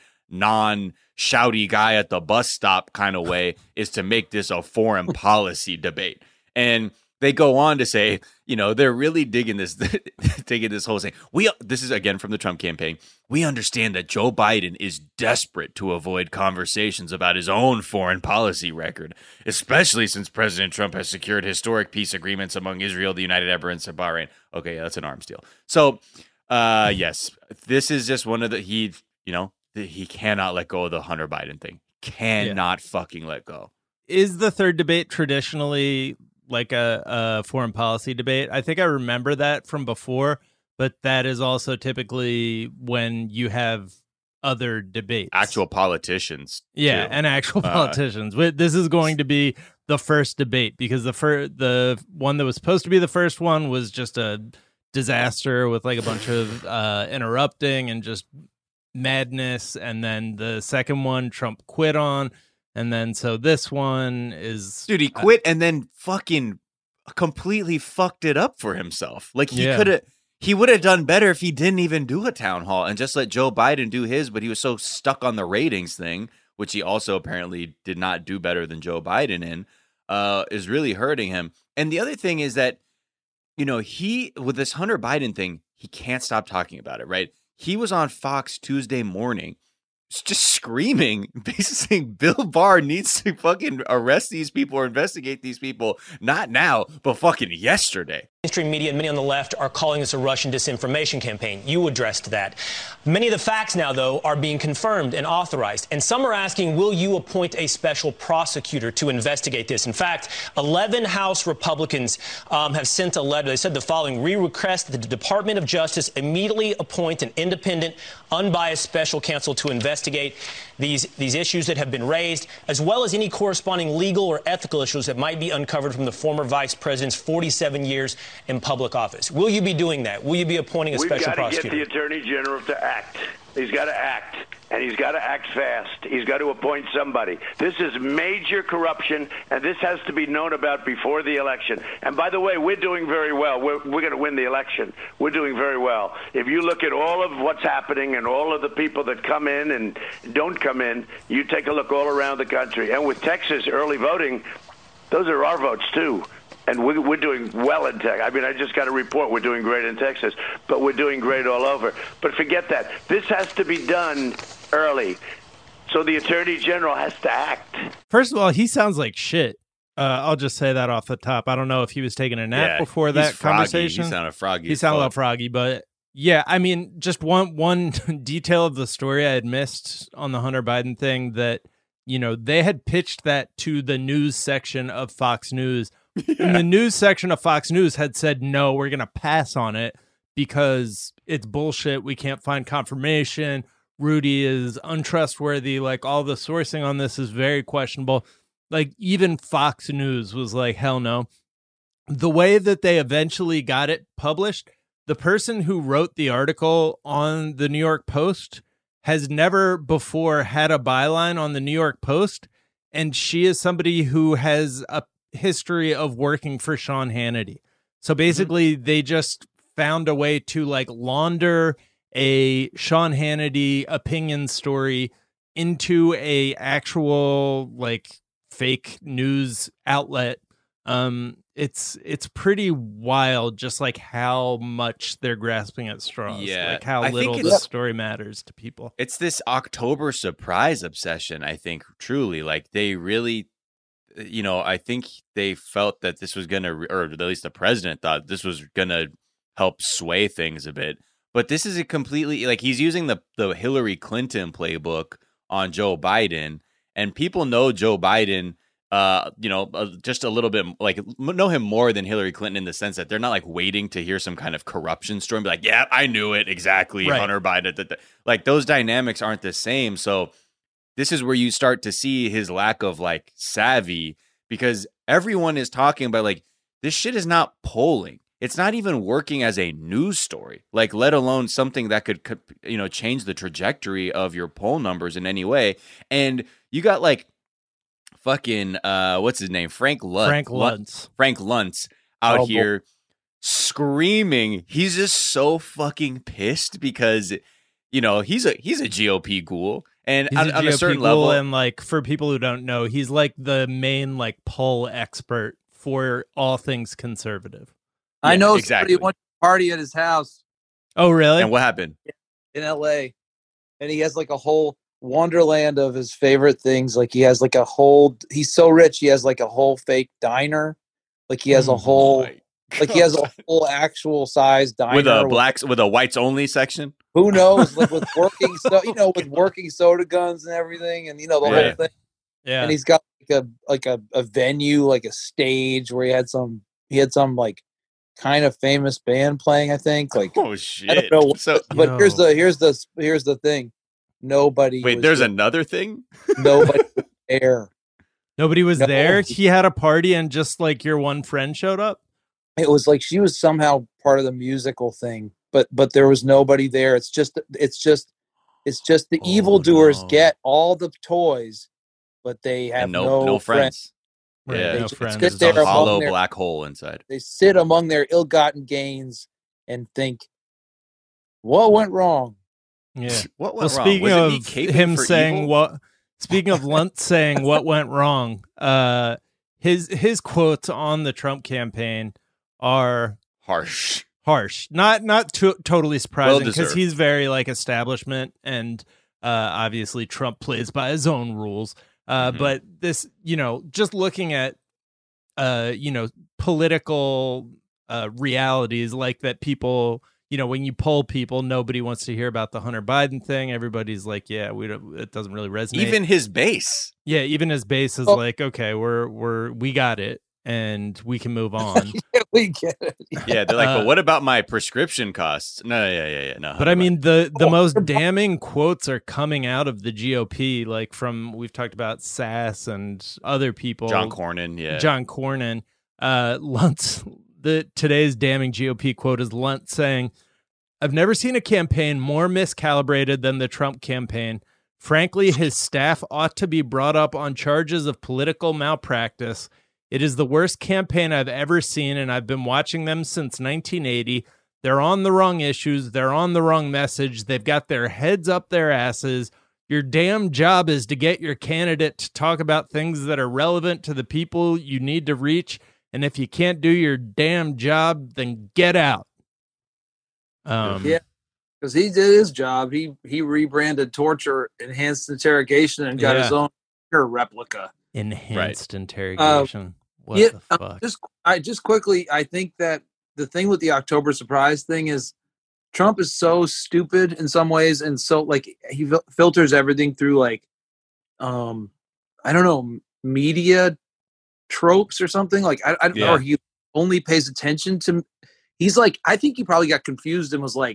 non-shouty guy at the bus stop kind of way is to make this a foreign policy debate. And they go on to say, you know, they're really digging this, digging this whole thing. We, this is again from the Trump campaign. We understand that Joe Biden is desperate to avoid conversations about his own foreign policy record, especially since President Trump has secured historic peace agreements among Israel, the United Arab Emirates, and Bahrain. Okay, yeah, that's an arms deal. So, uh, yes, this is just one of the, he, you know, he cannot let go of the Hunter Biden thing. Cannot yeah. fucking let go. Is the third debate traditionally like a, a foreign policy debate. I think I remember that from before, but that is also typically when you have other debates. Actual politicians. Yeah, too. and actual Uh, politicians. Wait, This is going to be the first debate because the fir- the one that was supposed to be the first one was just a disaster with like a bunch of uh, interrupting and just madness. And then the second one, Trump quit on. And then so this one is... Dude, he quit and then fucking completely fucked it up for himself. Like he Yeah. could have... He would have done better if he didn't even do a town hall and just let Joe Biden do his, but he was so stuck on the ratings thing, which he also apparently did not do better than Joe Biden in, uh, is really hurting him. And the other thing is that, you know, he, with this Hunter Biden thing, he can't stop talking about it, right? He was on Fox Tuesday morning just screaming, basically saying Bill Barr needs to fucking arrest these people or investigate these people, not now, but fucking yesterday. Mainstream media and many on the left are calling this a Russian disinformation campaign. You addressed that. Many of the facts now, though, are being confirmed and authorized. And some are asking, will you appoint a special prosecutor to investigate this? In fact, eleven House Republicans um, have sent a letter. They said the following: we request that the Department of Justice immediately appoint an independent, unbiased special counsel to investigate these, these issues that have been raised, as well as any corresponding legal or ethical issues that might be uncovered from the former vice president's forty-seven years in public office. Will you be doing that? Will you be appointing a We've special got to prosecutor? get the Attorney General to act. He's got to act, and he's got to act fast. He's got to appoint somebody. This is major corruption, and this has to be known about before the election. And by the way, we're doing very well. We're, we're going to win the election. We're doing very well. If you look at all of what's happening and all of the people that come in and don't come in, you take a look all around the country. And with Texas early voting, those are our votes, too. And we're, we're doing well in Texas. I mean, I just got a report we're doing great in Texas, but we're doing great all over. But forget that. This has to be done early. So the Attorney General has to act. First of all, he sounds like shit. Uh, I'll just say that off the top. I don't know if he was taking a nap Yeah, before he's that froggy. conversation. He sounded froggy He as sounded a fuck. little froggy, but yeah, I mean, just one one detail of the story I had missed on the Hunter Biden thing that, you know, they had pitched that to the news section of Fox News. Yeah. And the news section of Fox News had said, no, we're going to pass on it because it's bullshit. We can't find confirmation. Rudy is untrustworthy. Like, all the sourcing on this is very questionable. Like, even Fox News was like, hell no. The way that they eventually got it published, the person who wrote the article on the New York Post has never before had a byline on the New York Post. And she is somebody who has a history of working for Sean Hannity. So basically, mm-hmm. they just found a way to like launder a Sean Hannity opinion story into a actual like fake news outlet. Um, it's it's pretty wild, just like how much they're grasping at straws. Yeah, like how I little think the it's- story matters to people. It's this October surprise obsession, I think, truly. Like, they really, you know, I think they felt that this was going to, or at least the president thought this was going to help sway things a bit. But this is a completely, like, he's using the, the Hillary Clinton playbook on Joe Biden. And people know Joe Biden, uh, you know, uh, just a little bit, like, know him more than Hillary Clinton in the sense that they're not, like, waiting to hear some kind of corruption story and be like, yeah, I knew it, exactly, Right. Hunter Biden. Da, da. Like, those dynamics aren't the same. So this is where you start to see his lack of, like, savvy, because everyone is talking about, like, this shit is not polling. It's not even working as a news story, like, let alone something that could, could, you know, change the trajectory of your poll numbers in any way. And you got, like, fucking, uh, what's his name? Frank Luntz. Frank Luntz. Frank Luntz out Oh, boy. here screaming. He's just so fucking pissed because, you know, he's a he's a G O P ghoul. And He's on, a on G O a P certain ghoul, level, and like for people who don't know, he's like the main like poll expert for all things conservative. I Yeah, know exactly. somebody went to a party at his house Oh, really? and what happened? in L A, and he has like a whole wonderland of his favorite things. Like he has like a whole. He's so rich, he has like a whole fake diner. Like he has a Oh whole. my Like he has a God. whole actual size diner with a blacks with a whites only section. Who knows? Like with working, so you know, with working soda guns and everything, and you know the Yeah. whole thing. Yeah. And he's got like a like a, a venue, like a stage where he had some he had some like kind of famous band playing. I think. Like, oh shit! I don't know. What, so, but Yo. here's the here's the here's the thing. Nobody. Wait, was there's there. another thing. Nobody was there. Nobody was No. there. He had a party, and just like your one friend showed up. It was like she was somehow part of the musical thing, but but there was nobody there. It's just it's just it's just the Oh, evildoers no. get all the toys, but they have And no, no, no friends. Right, Yeah, no it's friends. just Sit a there hollow among their- black hole inside. They sit among their ill-gotten gains and think, what went wrong? Yeah. What Well, went wrong? speaking Was it me of caping him for saying evil? what, speaking of Lunt saying what went wrong, uh, his his quotes on the Trump campaign are Harsh. harsh. Not not to- totally surprising because Well-deserved. he's very like establishment, and uh, obviously Trump plays by his own rules. Uh, Mhm. But this, you know, just looking at, uh, you know, political uh, realities like that, people, you know, when you poll people, nobody wants to hear about the Hunter Biden thing. Everybody's like, yeah, we don't. It doesn't really resonate. Even his base. yeah, even his base is Oh. like, okay, we're we're we got it, and we can move on. we get it. Yeah, they're like, Uh, but what about my prescription costs? No, yeah, yeah, yeah, no. But I mean, the the Oh, most Hunter Biden- damning quotes are coming out of the G O P, like from we've talked about Sass and other people. John Cornyn, yeah. John Cornyn. Uh, Luntz. The today's damning G O P quote is Lunt saying, "I've never seen a campaign more miscalibrated than the Trump campaign. Frankly, his staff ought to be brought up on charges of political malpractice. It is the worst campaign I've ever seen, and I've been watching them since nineteen eighty. They're on the wrong issues. They're on the wrong message. They've got their heads up their asses. Your damn job is to get your candidate to talk about things that are relevant to the people you need to reach. And if you can't do your damn job, then get out." Um, Yeah, because he did his job. He he rebranded torture, enhanced interrogation, and got Yeah. his own replica. Enhanced interrogation. What yeah, the um, fuck? just I just quickly, I think that the thing with the October surprise thing is Trump is so stupid in some ways, and so like he fil- filters everything through like, um, I don't know, media tropes or something. Like I, I don't know, Yeah. or he only pays attention to. He's like, I think he probably got confused and was like,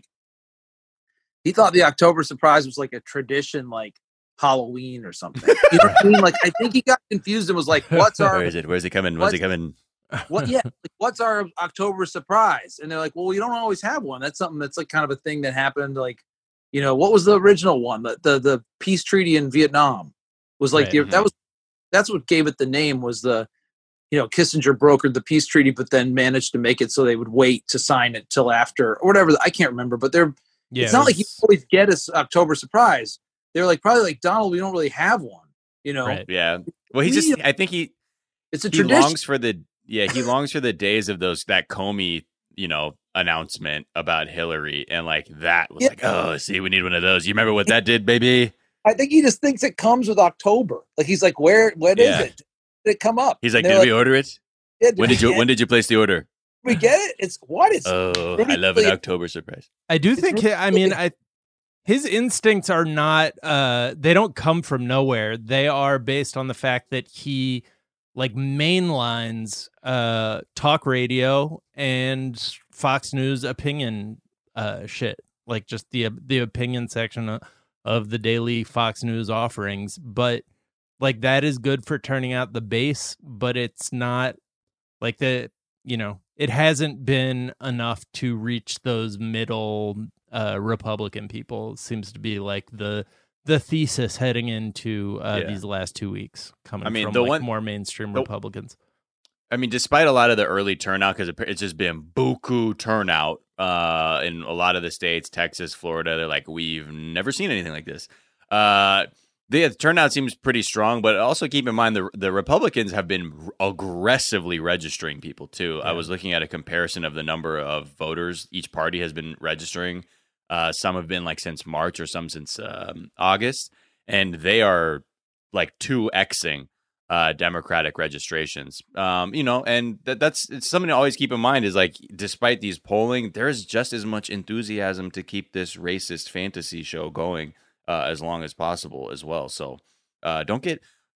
he thought the October surprise was like a tradition, like Halloween or something. You know what I mean? Like I think he got confused and was like, "What's our Where is it? Where's he coming? Where's he coming? what yeah like, what's our October surprise?" And they're like, "Well, we don't always have one. That's something that's like kind of a thing that happened, like, you know, what was the original one? The the, the peace treaty in Vietnam was like Right. the, that was that's what gave it the name, was the, you know, Kissinger brokered the peace treaty but then managed to make it so they would wait to sign it till after or whatever. I can't remember, but they're Yeah, it's not it like you was- always get a October surprise. They're like probably like, "Donald, we don't really have one." You know, Right. Yeah. Well, he just, I think he, it's a he tradition. longs for the, yeah, he longs for the days of those, that Comey, you know, announcement about Hillary. And like that was Yeah. like, oh, see, we need one of those. You remember what that did, baby? I think he just thinks it comes with October. Like he's like, "Where? What is Yeah. it? Did it come up?" He's like, And did they're we order it? "Yeah, When we did you, get when did you place the order? it? we get it? It's what? It's Oh, really I love an clear. October surprise. I do It's think, really I mean, silly. I his instincts are not, uh, they don't come from nowhere. They are based on the fact that he like mainlines uh, talk radio and Fox News opinion uh, shit, like just the the opinion section of, of the daily Fox News offerings. But like that is good for turning out the base, but it's not like the, you know, it hasn't been enough to reach those middle uh, Republican people. It seems to be like the the thesis heading into uh, Yeah. these last two weeks, coming I mean, from the like one- more mainstream the- Republicans. I mean, despite a lot of the early turnout, because it's just been buku turnout uh, in a lot of the states, Texas, Florida, they're like, we've never seen anything like this. Uh, the turnout seems pretty strong, but also keep in mind the the Republicans have been aggressively registering people too. I was looking at a comparison of the number of voters each party has been registering. Uh, some have been like since March or some since um, August, and they are like two Xing uh, Democratic registrations. Um, you know, and that, that's it's something to always keep in mind is like, despite these polling, there's just as much enthusiasm to keep this racist fantasy show going uh, as long as possible as well. So uh, don't get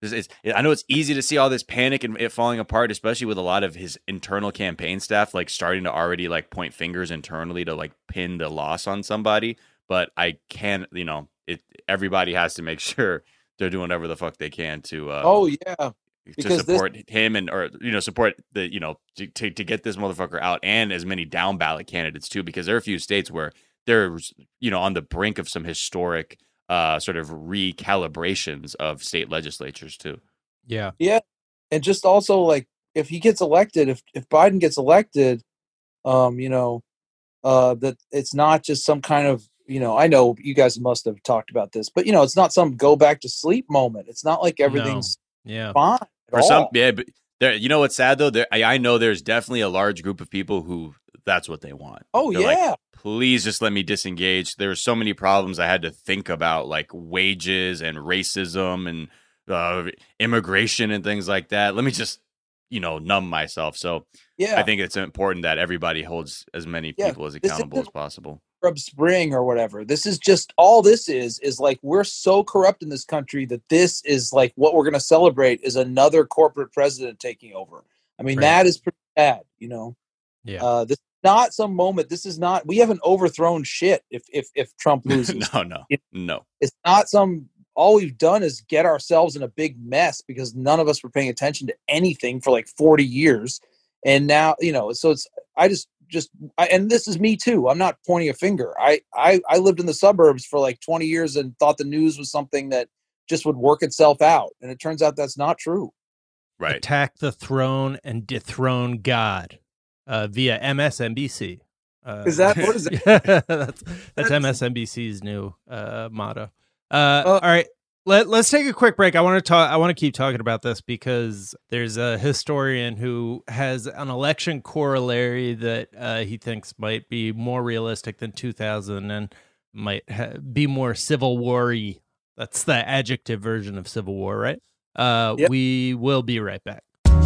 It's, it's, I know it's easy to see all this panic and it falling apart, especially with a lot of his internal campaign staff like starting to already like point fingers internally to like pin the loss on somebody. But I can't, you know, it. Everybody has to make sure they're doing whatever the fuck they can to. Uh, oh yeah, to support this... him and or you know support the you know to, to to get this motherfucker out and as many down ballot candidates too, because there are a few states where there's you know on the brink of some historic. Uh, sort of recalibrations of state legislatures too. Yeah, yeah, and just also like if he gets elected, if if Biden gets elected, um, you know, uh, that it's not just some kind of you know. I know you guys must have talked about this, but you know, it's not some go back to sleep moment. It's not like everything's no. yeah fine for all. some. Yeah, but there. You know what's sad though? There, I, I know there's definitely a large group of people who that's what they want. Oh They're yeah. Like, please just let me disengage. There were so many problems I had to think about, like wages and racism and uh, immigration and things like that. Let me just, you know, numb myself. So yeah, I think it's important that everybody holds as many yeah. people as accountable as possible. Arab Spring or whatever. This is just all this is, is like we're so corrupt in this country that this is like what we're going to celebrate is another corporate president taking over. I mean, right. that is pretty bad, you know? Yeah. Uh, this not some moment. This is not. We haven't overthrown shit. If if if Trump loses, no, no, it, no. It's not some. All we've done is get ourselves in a big mess because none of us were paying attention to anything for like forty years, and now you know. So it's. I just just. I, and this is me too. I'm not pointing a finger. I I I lived in the suburbs for like twenty years and thought the news was something that just would work itself out, and it turns out that's not true. Right. Attack the throne and dethrone God. Uh, via M S N B C. Uh, is that what is that? that's that's M S N B C's new uh, motto. Uh, uh, all right, let let's take a quick break. I want to talk. I want to keep talking about this because there's a historian who has an election corollary that uh, he thinks might be more realistic than two thousand and might ha- be more Civil War-y. That's the adjective version of Civil War, right? Uh, yep. We will be right back.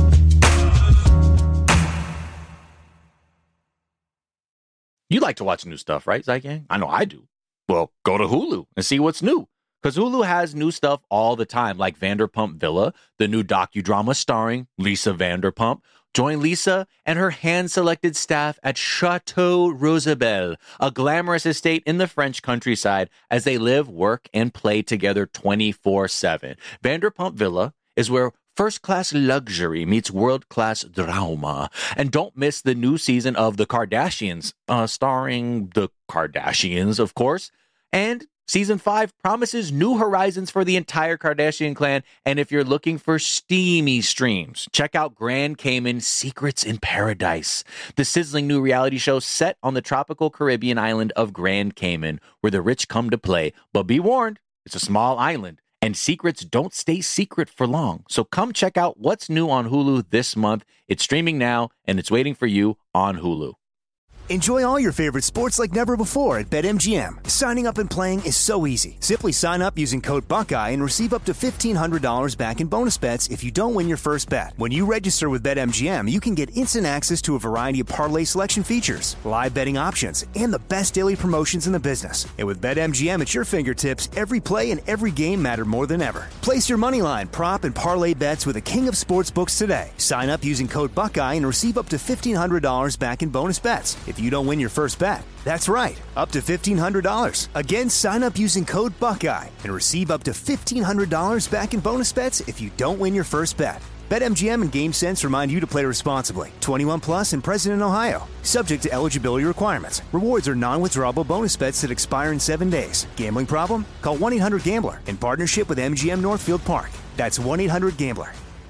You like to watch new stuff, right, Zygang? I know I do. Well, go to Hulu and see what's new. Because Hulu has new stuff all the time, like Vanderpump Villa, the new docudrama starring Lisa Vanderpump. Join Lisa and her hand-selected staff at Chateau Rosabelle, a glamorous estate in the French countryside, as they live, work, and play together twenty-four seven. Vanderpump Villa is where first-class luxury meets world-class drama. And don't miss the new season of The Kardashians, uh, starring the Kardashians, of course. And season five promises new horizons for the entire Kardashian clan. And if you're looking for steamy streams, check out Grand Cayman Secrets in Paradise, the sizzling new reality show set on the tropical Caribbean island of Grand Cayman, where the rich come to play. But be warned, it's a small island. And secrets don't stay secret for long. So come check out what's new on Hulu this month. It's streaming now, and it's waiting for you on Hulu. Enjoy all your favorite sports like never before at BetMGM. Signing up and playing is so easy. Simply sign up using code Buckeye and receive up to fifteen hundred dollars back in bonus bets if you don't win your first bet. When you register with BetMGM, you can get instant access to a variety of parlay selection features, live betting options, and the best daily promotions in the business. And with BetMGM at your fingertips, every play and every game matter more than ever. Place your moneyline, prop, and parlay bets with the king of sportsbooks today. Sign up using code Buckeye and receive up to fifteen hundred dollars back in bonus bets if you don't win your first bet. That's right, up to fifteen hundred dollars. Again, sign up using code Buckeye and receive up to fifteen hundred dollars back in bonus bets if you don't win your first bet. BetMGM and GameSense remind you to play responsibly. twenty-one plus and present in Ohio. Subject to eligibility requirements. Rewards are non-withdrawable bonus bets that expire in seven days. Gambling problem? Call one eight hundred gambler in partnership with M G M Northfield Park. That's one eight hundred gambler.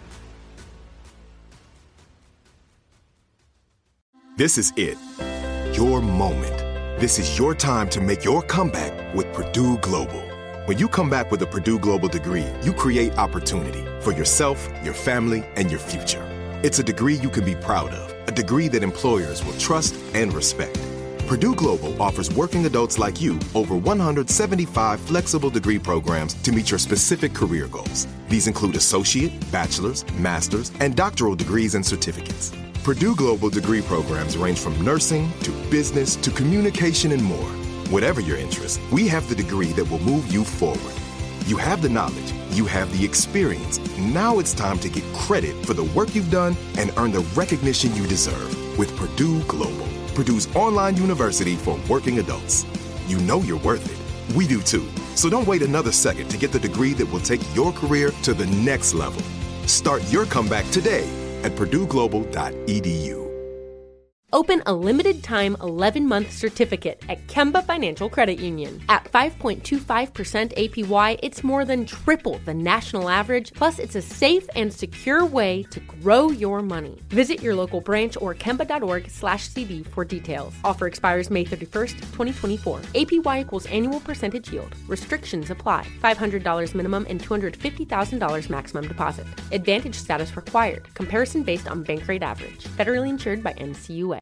This is it. Your moment. This is your time to make your comeback with Purdue Global. When you come back with a Purdue Global degree, you create opportunity for yourself, your family, and your future. It's a degree you can be proud of, a degree that employers will trust and respect. Purdue Global offers working adults like you over one hundred seventy-five flexible degree programs to meet your specific career goals. These include associate, bachelor's, master's, and doctoral degrees and certificates. Purdue Global degree programs range from nursing to business to communication and more. Whatever your interest, we have the degree that will move you forward. You have the knowledge, you have the experience. Now it's time to get credit for the work you've done and earn the recognition you deserve with Purdue Global, Purdue's online university for working adults. You know you're worth it. We do too. So don't wait another second to get the degree that will take your career to the next level. Start your comeback today at purdue global dot e d u. Open a limited-time eleven-month certificate at Kemba Financial Credit Union. At five point two five percent A P Y, it's more than triple the national average, plus it's a safe and secure way to grow your money. Visit your local branch or kemba.org slash CD for details. Offer expires May thirty-first, twenty twenty-four. A P Y equals annual percentage yield. Restrictions apply. five hundred dollars minimum and two hundred fifty thousand dollars maximum deposit. Advantage status required. Comparison based on bank rate average. Federally insured by N C U A.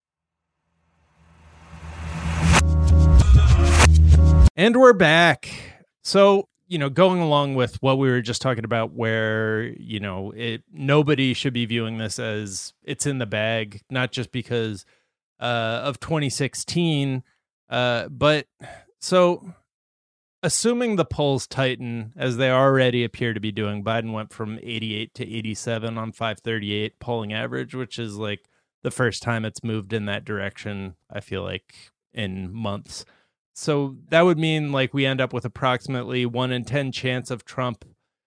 And we're back. So, you know, going along with what we were just talking about, where, you know, it nobody should be viewing this as it's in the bag, not just because uh, of twenty sixteen, uh, but so assuming the polls tighten as they already appear to be doing, Biden went from eighty-eight to eighty-seven on five thirty-eight polling average, which is like the first time it's moved in that direction, I feel like, in months. So that would mean like we end up with approximately one in ten chance of Trump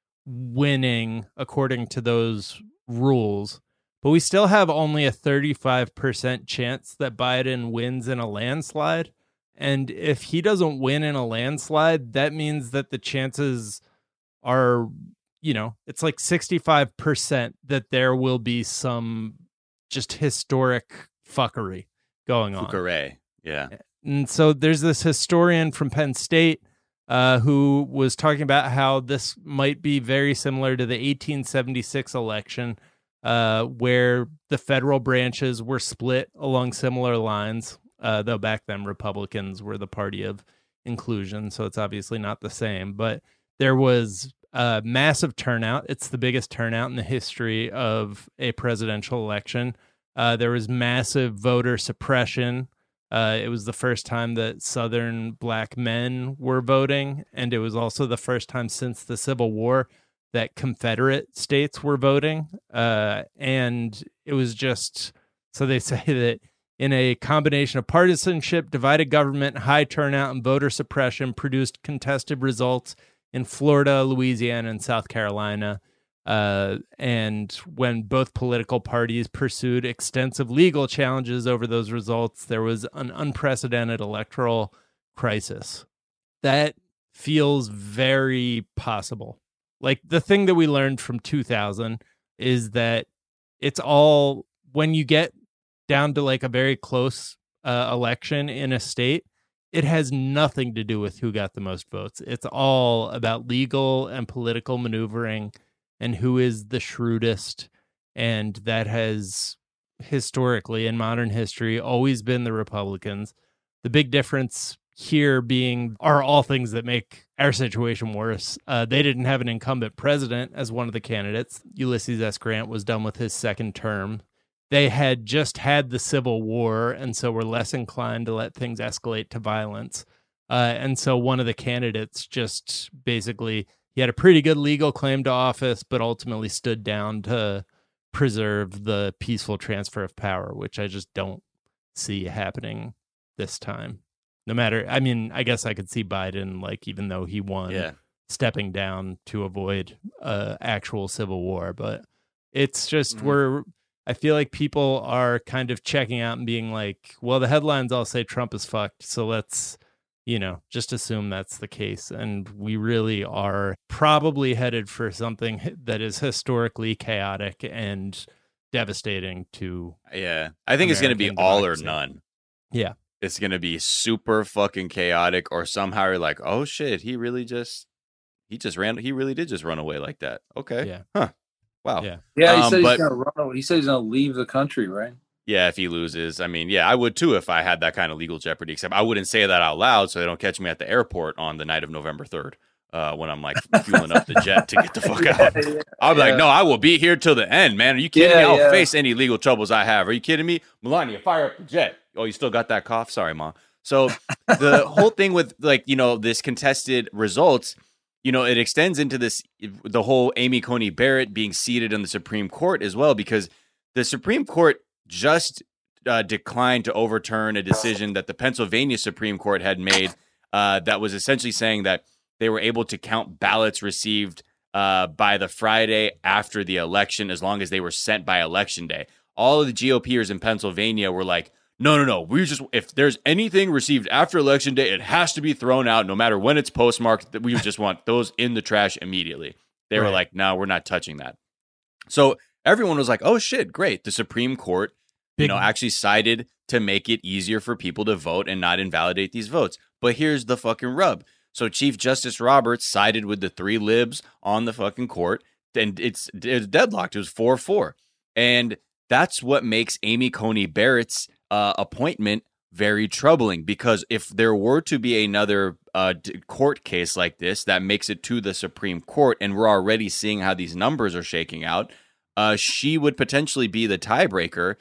winning according to those rules. But we still have only a thirty-five percent chance that Biden wins in a landslide. And if he doesn't win in a landslide, that means that the chances are, you know, it's like sixty-five percent that there will be some just historic fuckery going on. Fuckery, yeah. And so there's this historian from Penn State uh, who was talking about how this might be very similar to the eighteen seventy-six election, uh, where the federal branches were split along similar lines, uh, though back then Republicans were the party of inclusion, so it's obviously not the same. But there was a massive turnout. It's the biggest turnout in the history of a presidential election. Uh, there was massive voter suppression. Uh, it was the first time that Southern black men were voting, and it was also the first time since the Civil War that Confederate states were voting. Uh, and it was just, so they say that in a combination of partisanship, divided government, high turnout, and voter suppression produced contested results in Florida, Louisiana, and South Carolina. Uh, and when both political parties pursued extensive legal challenges over those results, there was an unprecedented electoral crisis. That feels very possible. Like the thing that we learned from two thousand is that it's all, when you get down to like a very close uh, election in a state, it has nothing to do with who got the most votes. It's all about legal and political maneuvering and who is the shrewdest. And that has historically, in modern history, always been the Republicans. The big difference here being are all things that make our situation worse. Uh, they didn't have an incumbent president as one of the candidates. Ulysses S. Grant was done with his second term. They had just had the Civil War, and so were less inclined to let things escalate to violence. Uh, and so one of the candidates just basically, he had a pretty good legal claim to office, but ultimately stood down to preserve the peaceful transfer of power, which I just don't see happening this time. No matter, I mean, I guess I could see Biden, like, even though he won, yeah. stepping down to avoid uh, actual civil war. But it's just mm-hmm. we're, I feel like people are kind of checking out and being like, well, the headlines all say Trump is fucked, so let's, you know, just assume that's the case. And we really are probably headed for something that is historically chaotic and devastating to Yeah, I think American it's going to be democracy. all or none. Yeah. It's going to be super fucking chaotic, or somehow you're like, oh shit, he really just, he just ran, he really did just run away like that. Okay. Yeah. Huh. Wow. Yeah. Yeah, he Um, said but- he's gonna run. away. He said he's gonna leave the country, right? Yeah, if he loses. I mean, yeah, I would too if I had that kind of legal jeopardy, except I wouldn't say that out loud so they don't catch me at the airport on the night of November third uh, when I'm like fueling up the jet to get the fuck out. yeah, I'll be yeah. like, no, I will be here till the end, man. Are you kidding Yeah, me? I'll yeah. face any legal troubles I have. Are you kidding me? Melania, fire up the jet. Oh, you still got that cough? Sorry, Mom. So the whole thing with, like, you know, this contested results, you know, it extends into this, the whole Amy Coney Barrett being seated in the Supreme Court as well, because the Supreme Court just uh, declined to overturn a decision that the Pennsylvania Supreme Court had made uh, that was essentially saying that they were able to count ballots received uh, by the Friday after the election as long as they were sent by Election Day. All of the GOPers in Pennsylvania were like, no, no, no. We just, if there's anything received after Election Day, it has to be thrown out no matter when it's postmarked. That we just want those in the trash immediately. They right. were like, no, we're not touching that. So everyone was like, oh shit, great. The Supreme Court, Big. you know, actually sided to make it easier for people to vote and not invalidate these votes. But here's the fucking rub. So Chief Justice Roberts sided with the three libs on the fucking court, and it's, it's deadlocked. It was four four. And that's what makes Amy Coney Barrett's Uh, appointment very troubling, because if there were to be another uh, d- court case like this that makes it to the Supreme Court, and we're already seeing how these numbers are shaking out, uh, she would potentially be the tiebreaker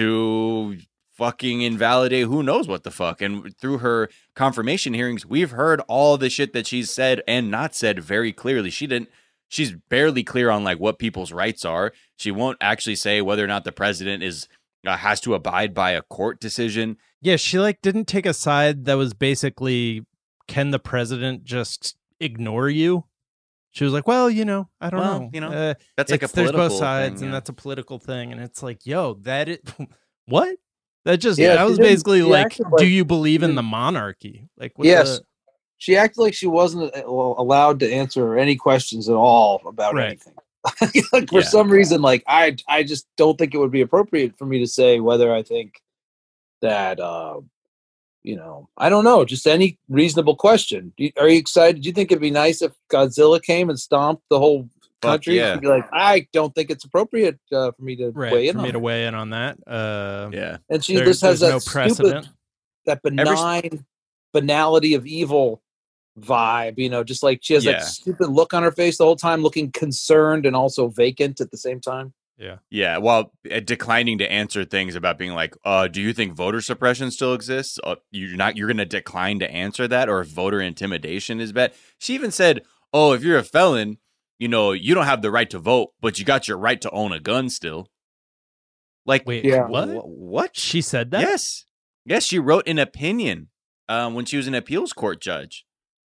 to fucking invalidate who knows what the fuck. And through her confirmation hearings, we've heard all the shit that she's said and not said very clearly. She didn't. She's barely clear on like what people's rights are. She won't actually say whether or not the president is Uh, has to abide by a court decision. Yeah, she like didn't take a side that was basically, can the president just ignore you? She was like, well, you know, I don't well, know. You know, uh, that's like a political there's both sides, thing, and yeah. that's a political thing, and it's like, yo, that it, what? That just Yeah, that she was didn't- basically she like, acted like- do you believe in the monarchy? Like, what Yes. the- She acted like she wasn't uh, allowed to answer any questions at all about Right. anything. Like for Yeah. some reason, like I, I just don't think it would be appropriate for me to say whether I think that, uh, you know, I don't know, just any reasonable question. Do you- Are you excited? Do you think it'd be nice if Godzilla came and stomped the whole Fuck country? yeah. You'd be like, I don't think it's appropriate uh, for me to right weigh in for on me to it. weigh in on that. Uh, Yeah. And she there- just has there's that no stupid, precedent. that benign banality of evil vibe, you know, just like she has Yeah. that stupid look on her face the whole time, looking concerned and also vacant at the same time. Yeah. Yeah, while uh, declining to answer things about being like, uh, do you think voter suppression still exists? Uh, you're not. You're going to decline to answer that, or if voter intimidation is bad. She even said, "Oh, if you're a felon, you know, you don't have the right to vote, but you got your right to own a gun still." Like, Wait, Yeah. what? wh- what? She said that? Yes, yes. She wrote an opinion um, when she was an appeals court judge.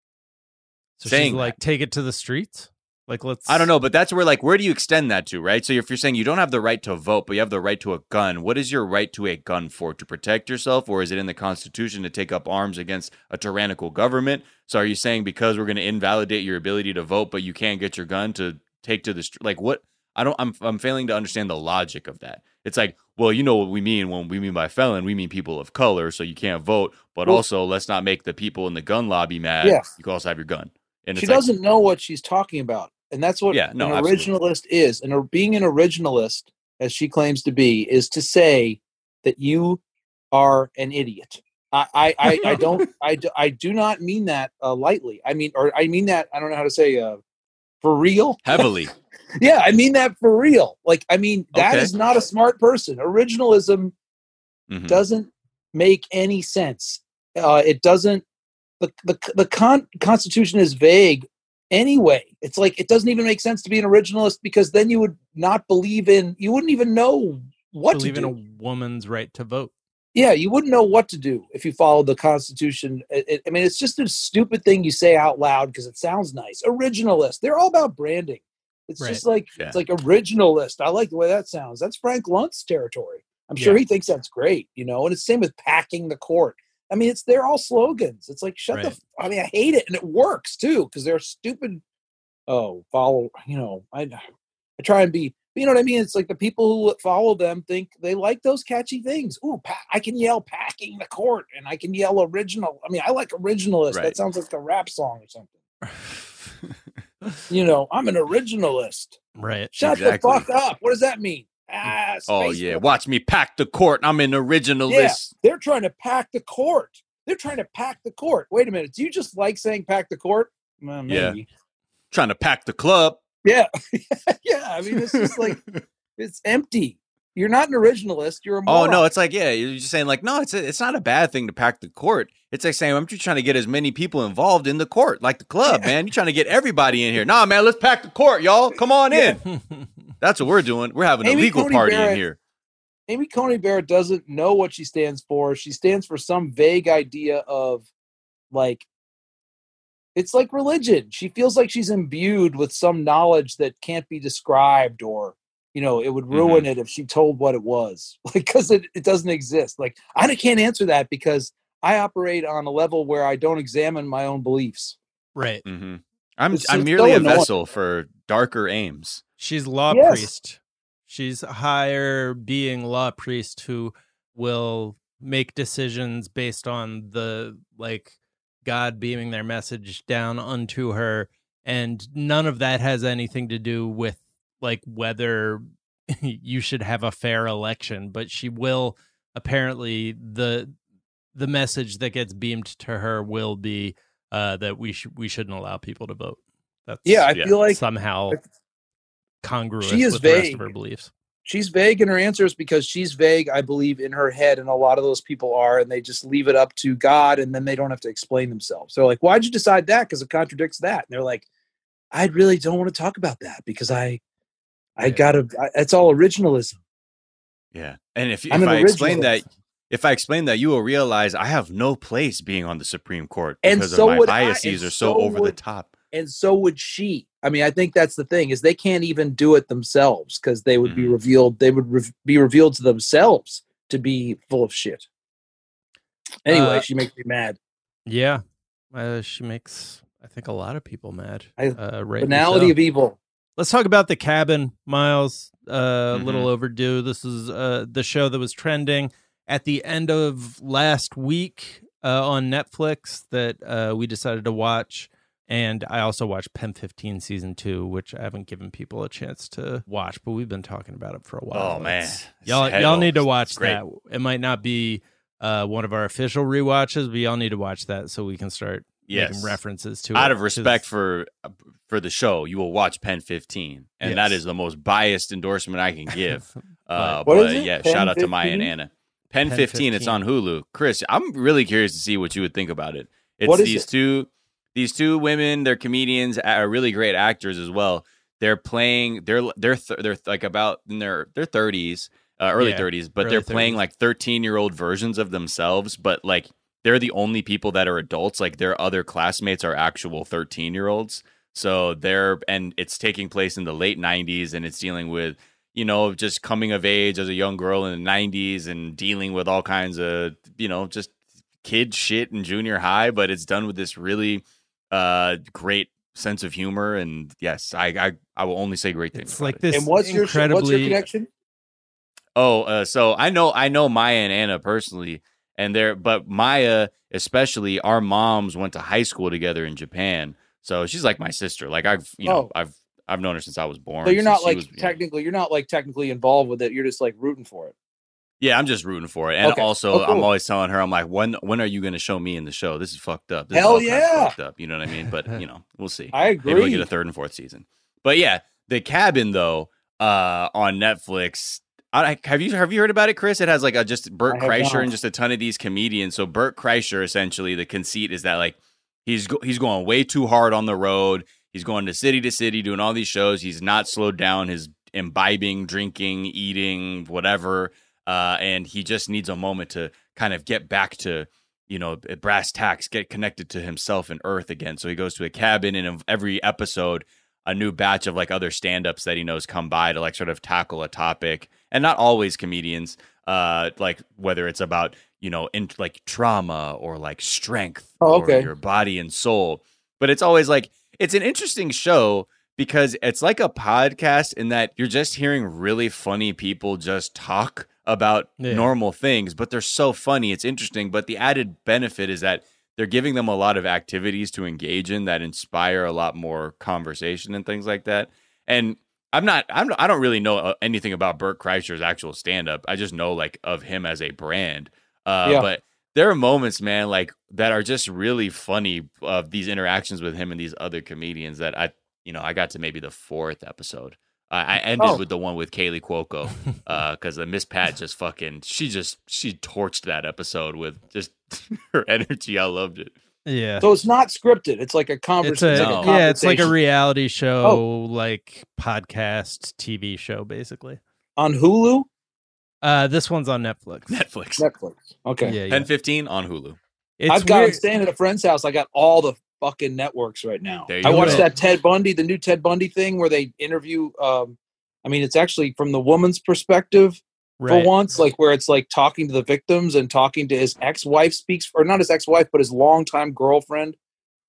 So saying she's like, take it to the streets? Like, let's. I don't know, but that's where, like, where do you extend that to, right? So if you're saying you don't have the right to vote, but you have the right to a gun, what is your right to a gun for? To protect yourself, or is it in the Constitution to take up arms against a tyrannical government? So are you saying because we're going to invalidate your ability to vote, but you can't get your gun to take to the street? Like, what? I don't. I'm. I'm failing to understand the logic of that. It's like, well, you know what we mean when we mean by felon, we mean people of color, so you can't vote, but Well- also let's not make the people in the gun lobby mad. Yeah. You can also have your gun. And She it's like, doesn't know what she's talking about. And that's what Yeah, no, an absolutely. originalist is. And a- being an originalist, as she claims to be, is to say that you are an idiot. I, I, I, I don't, I, do- I do not mean that uh, lightly. I mean, or I mean that, I don't know how to say, uh, for real. heavily. Yeah, I mean that for real. Like, I mean, that Okay. is not a smart person. Originalism Mhm. doesn't make any sense. Uh, it doesn't. The the the con- Constitution is vague anyway. It's like it doesn't even make sense to be an originalist, because then you would not believe in. You wouldn't even know what believe to in do. a woman's right to vote. Yeah, you wouldn't know what to do if you followed the Constitution. It, it- I mean, it's just a stupid thing you say out loud because it sounds nice. Originalist. They're all about branding. It's Right. just like Yeah. it's like originalist. I like the way that sounds. That's Frank Lunt's territory. I'm sure Yeah. he thinks that's great, you know. And it's same with packing the court. I mean, it's they're all slogans. It's like shut the. Right. f- I mean, I hate it, and it works too because they're stupid. Oh, follow. You know, I I try and be. You know what I mean? It's like the people who follow them think they like those catchy things. Ooh, pa- I can yell "packing the court" and I can yell "original." I mean, I like originalist. Right. That sounds like a rap song or something. You know, I'm an originalist. Right. Shut Exactly. the fuck up. What does that mean? Ah, Oh space yeah, force. watch me pack the court. I'm an originalist. Yeah, they're trying to pack the court. They're trying to pack the court. Wait a minute. Do you just like saying pack the court? Well, Yeah. maybe. Trying to pack the club. Yeah. Yeah. I mean, it's just like, it's empty. You're not an originalist. You're a moron. Oh no, it's like yeah, you're just saying like no, it's a, it's not a bad thing to pack the court. It's like saying I'm just trying to get as many people involved in the court, like the club, yeah. man. You're trying to get everybody in here. Nah, man, let's pack the court, y'all. Come on in. Yeah. That's what we're doing. We're having Amy a legal Coney party Barrett, in here. Amy Coney Barrett doesn't know what she stands for. She stands for some vague idea of like. It's like religion. She feels like she's imbued with some knowledge that can't be described, or, you know, it would ruin mm-hmm. it if she told what it was. Like, because it, it doesn't exist. Like, I can't answer that because I operate on a level where I don't examine my own beliefs. Right. Mm-hmm. I'm it's, I'm it's merely so a vessel for darker aims. She's law yes. priest. She's a higher being law priest who will make decisions based on the, like, God beaming their message down unto her, and none of that has anything to do with like whether you should have a fair election, but she will apparently the the message that gets beamed to her will be uh that we should we shouldn't allow people to vote. That's yeah, I feel like somehow congruous she is with vague. the rest of her beliefs. She's vague in her answers because she's vague, I believe, in her head, and a lot of those people are, and they just leave it up to God, and then they don't have to explain themselves. They're like, why'd you decide that? Because it contradicts that. And they're like, I really don't want to talk about that because I I yeah. gotta I, it's all originalism. Yeah. And if, if I explain that if I explain that, you will realize I have no place being on the Supreme Court because and so of my would biases I, are so, so over would, the top. And so would she. I mean, I think that's the thing is they can't even do it themselves because they would mm-hmm. be revealed. They would re- be revealed to themselves to be full of shit. Anyway, uh, she makes me mad. Yeah, uh, she makes I think a lot of people mad. Uh, right Banality so. of evil. Let's talk about The Cabin, Miles. Uh, mm-hmm. A little overdue. This is uh, the show that was trending at the end of last week uh, on Netflix that uh, we decided to watch. And I also watched Pen fifteen season two, which I haven't given people a chance to watch, but we've been talking about it for a while. Oh man, it's, y'all, y'all need to watch that. It might not be uh, one of our official rewatches, but y'all need to watch that so we can start yes. making references to Out it. Out of respect for for the show, you will watch Pen fifteen, and yes. that is the most biased endorsement I can give. uh, what but is it? yeah, Pen shout out fifteen? to Maya and Anna. Pen, Pen fifteen, fifteen, it's on Hulu. Chris, I'm really curious to see what you would think about it. It's what is these it? two. These two women, they're comedians, are really great actors as well. They're playing, they're they're th- they're like about in their their thirties, uh, early Yeah, thirties, but early they're playing thirties. like thirteen year old versions of themselves. But like they're the only people that are adults. Like their other classmates are actual thirteen year olds. So they're and it's taking place in the late nineties, and it's dealing with you know just coming of age as a young girl in the nineties and dealing with all kinds of you know just kid shit in junior high. But it's done with this really uh great sense of humor, and yes, I I, I will only say great things. It's like it. this. And what's your incredibly... what's your connection? Oh, uh, so I know I know Maya and Anna personally, and they're but Maya especially. Our moms went to high school together in Japan, so she's like my sister. Like I've you know Oh. I've I've known her since I was born. So you're so not she like was, you know- technically you're not like technically involved with it. You're just like rooting for it. Yeah, I'm just rooting for it, and Okay. also Oh, cool. I'm always telling her, I'm like, when when are you going to show me in the show? This is fucked up. This Hell is all kinds of yeah. fucked up. You know what I mean? But you know, we'll see. I Maybe we'll agree. get a third and fourth season. But yeah, The Cabin though, uh, on Netflix. I, have you have you heard about it, Chris? It has like a just Bert I have Kreischer not. and just a ton of these comedians. So Bert Kreischer, essentially, the conceit is that like he's go, he's going way too hard on the road. He's going to city to city doing all these shows. He's not slowed down his imbibing, drinking, eating, whatever. Uh, and he just needs a moment to kind of get back to, you know, brass tacks, get connected to himself and Earth again. So he goes to a cabin, and in every episode, a new batch of like other stand-ups that he knows come by to like sort of tackle a topic. And not always comedians, uh, like whether it's about, you know, in like trauma or like strength Oh, or okay. your body and soul. But it's always like, it's an interesting show because it's like a podcast in that you're just hearing really funny people just talk about Yeah. normal things, but they're so funny. It's interesting. But the added benefit is that they're giving them a lot of activities to engage in that inspire a lot more conversation and things like that. And I'm not, I'm, I don't really know anything about Bert Kreischer's actual stand-up. I just know like of him as a brand. Uh, Yeah. But there are moments, man, like that are just really funny of these interactions with him and these other comedians that I, you know, I got to maybe the fourth episode I, I ended Oh. with the one with Kaylee Cuoco because uh, the Miss Pat just fucking she just she torched that episode with just her energy. I loved it. Yeah. So it's not scripted. It's like a It's conversation. a, like yeah, it's like a conversation. reality show, Oh. like podcast, T V show, basically. On Hulu? Uh, this one's on Netflix. Netflix. Netflix. Okay. Yeah, yeah. ten fifteen on Hulu. It's I've got weird. I'm staying at a friend's house. I got all the fucking networks right now. There you I go. watched that Ted Bundy, the new Ted Bundy thing where they interview. Um, I mean, it's actually from the woman's perspective Right. for once, like where it's like talking to the victims and talking to his ex-wife speaks, or not his ex-wife, but his longtime girlfriend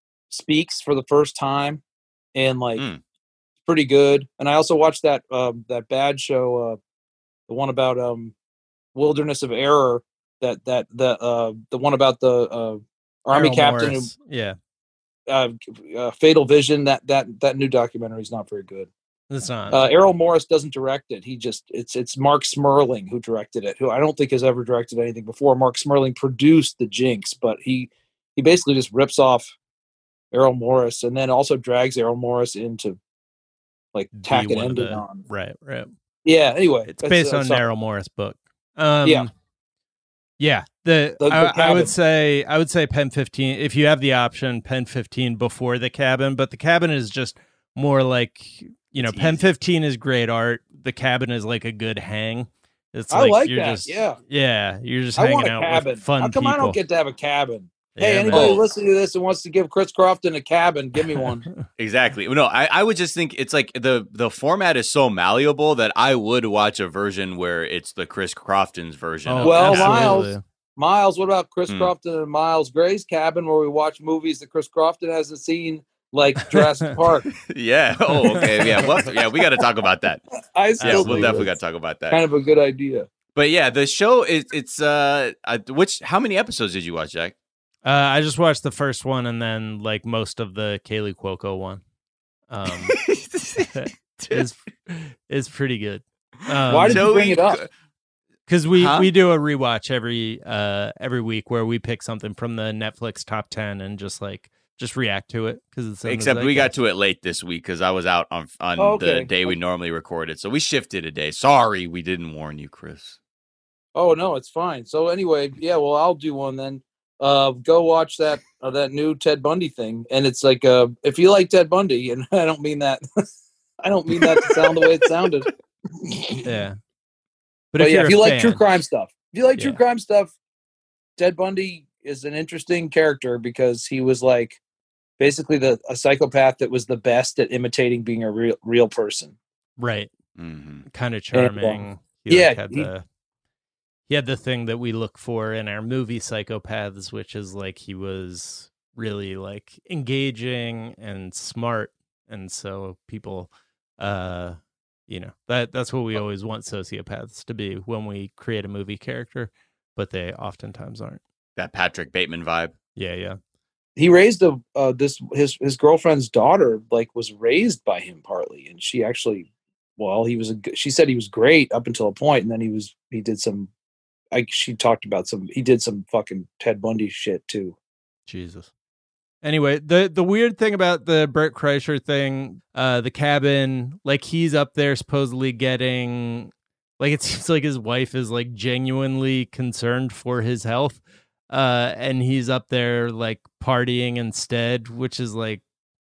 speaks for the first time, and like Mm. pretty good. And I also watched that um, that bad show, uh, the one about um, Wilderness of Error. That that the uh, the one about the uh, army Errol captain Morris. Yeah, who uh, uh, Fatal Vision. That that that new documentary is not very good. it's not. Uh, Errol Morris doesn't direct it. He just it's it's Mark Smerling who directed it, who I don't think has ever directed anything before. Mark Smerling produced The Jinx, but he he basically just rips off Errol Morris and then also drags Errol Morris into like Be tack an one of ending the- on. Right, right. Yeah. Anyway, It's that's, based uh, on an sorry. Errol Morris book. Um, Yeah. yeah. The, The- the I, I Cabin. would say I would say Pen fifteen. If you have the option, Pen fifteen before The Cabin, but The Cabin is just more like you know, It's Pen easy. fifteen is great art. The Cabin is like a good hang. It's I like, like you're that, just yeah. yeah, you're just I hanging want a out cabin. with fun How come people. I don't get to have a cabin? Yeah, Hey, man. anybody Oh. listening to this and wants to give Chris Crofton a cabin, give me one. Exactly. No, I, I would just think it's like the the format is so malleable that I would watch a version where it's the Chris Crofton's version. Oh, of Well, the cabin. absolutely. Miles, Miles, what about Chris Hmm. Crofton and Miles Gray's cabin where we watch movies that Chris Crofton hasn't seen, like Jurassic Park? Yeah. Oh, okay. Yeah. Well, yeah. We got to talk about that. I Yeah, still we'll think definitely got that's to talk about that. kind of a good idea. But yeah, the show is it's uh, uh which how many episodes did you watch, Jack? Uh, I just watched the first one and then like most of the Kaylee Cuoco one. Um, is is pretty good. Um, Why did you bring it up? Because we Huh? we do a rewatch every uh every week where we pick something from the Netflix top ten and just like just react to it because it's in the Except we got zeitgeist. to it late this week because I was out on on Oh, the okay. day we normally recorded, so we shifted a day. Sorry, we didn't warn you, Chris. Oh no, it's fine. So anyway, yeah, well, I'll do one then. Uh, go watch that uh, that new Ted Bundy thing, and it's like uh, if you like Ted Bundy, and I don't mean that, I don't mean that to sound the way it sounded. Yeah. But, But, if yeah, you're if a you like fan- true crime stuff, if you like true Yeah. crime stuff, Ted Bundy is an interesting character because he was like basically the a psychopath that was the best at imitating being a real real person. right, Mm-hmm. kind of And, uh, charming. He, yeah, like, had he- the he had the thing that we look for in our movie Psychopaths, which is like he was really like engaging and smart, and so people, uh, you know that that's what we always want sociopaths to be when we create a movie character, but they oftentimes aren't. That Patrick Bateman vibe. Yeah, yeah. He raised a uh, this his his girlfriend's daughter like was raised by him partly, and she actually, well, he was a g- she said he was great up until a point, and then he was he did some. I, she talked about some. He did some fucking Ted Bundy shit too. Jesus. Anyway, the the weird thing about the Bert Kreischer thing, uh, the cabin, like he's up there supposedly getting, like it seems like his wife is like genuinely concerned for his health, uh, and he's up there like partying instead, which is like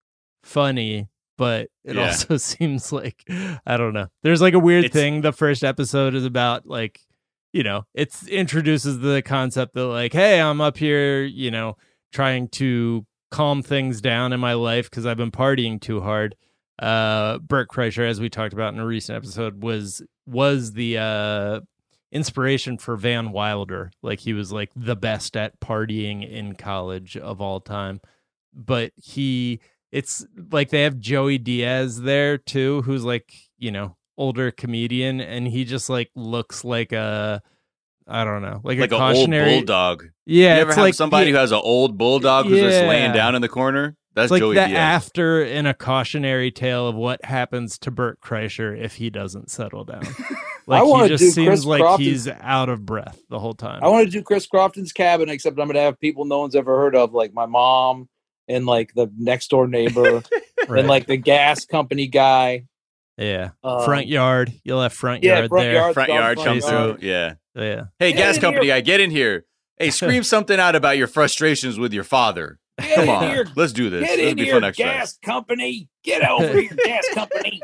funny, but it Yeah. also seems like I don't know. There's like a weird It's- thing. The first episode is about like, you know, it's introduces the concept that like, hey, I'm up here, you know, trying to calm things down in my life because I've been partying too hard. Uh, Bert Kreischer, as we talked about in a recent episode, was was the uh, inspiration for Van Wilder. Like he was like the best at partying in college of all time. But he, it's like they have Joey Diaz there too, who's like, you know, older comedian, and he just like looks like a, I don't know, like, Like a an old cautionary bulldog. Yeah, You ever it's have like somebody the- who has an old bulldog who's just laying Yeah. down in the corner? That's It's like Joey the Diaz. after in a cautionary tale of what happens to Bert Kreischer if he doesn't settle down. Like wanna he just do seems Chris like Crofton- he's out of breath the whole time. I want to do Chris Crofton's cabin, except I'm going to have people no one's ever heard of, like my mom and like the next door neighbor Right. and like the gas company guy. Yeah. Um, front yard. You'll have front yeah, yard front there. yard, Front dog yard front come yard. through. Yeah. Yeah. Hey, Get gas in company here. guy, get in here. Hey, scream something out about your frustrations with your father. Get Come in on, here. let's do this. Get This in be here, fun exercise. gas company. Get over here, gas company.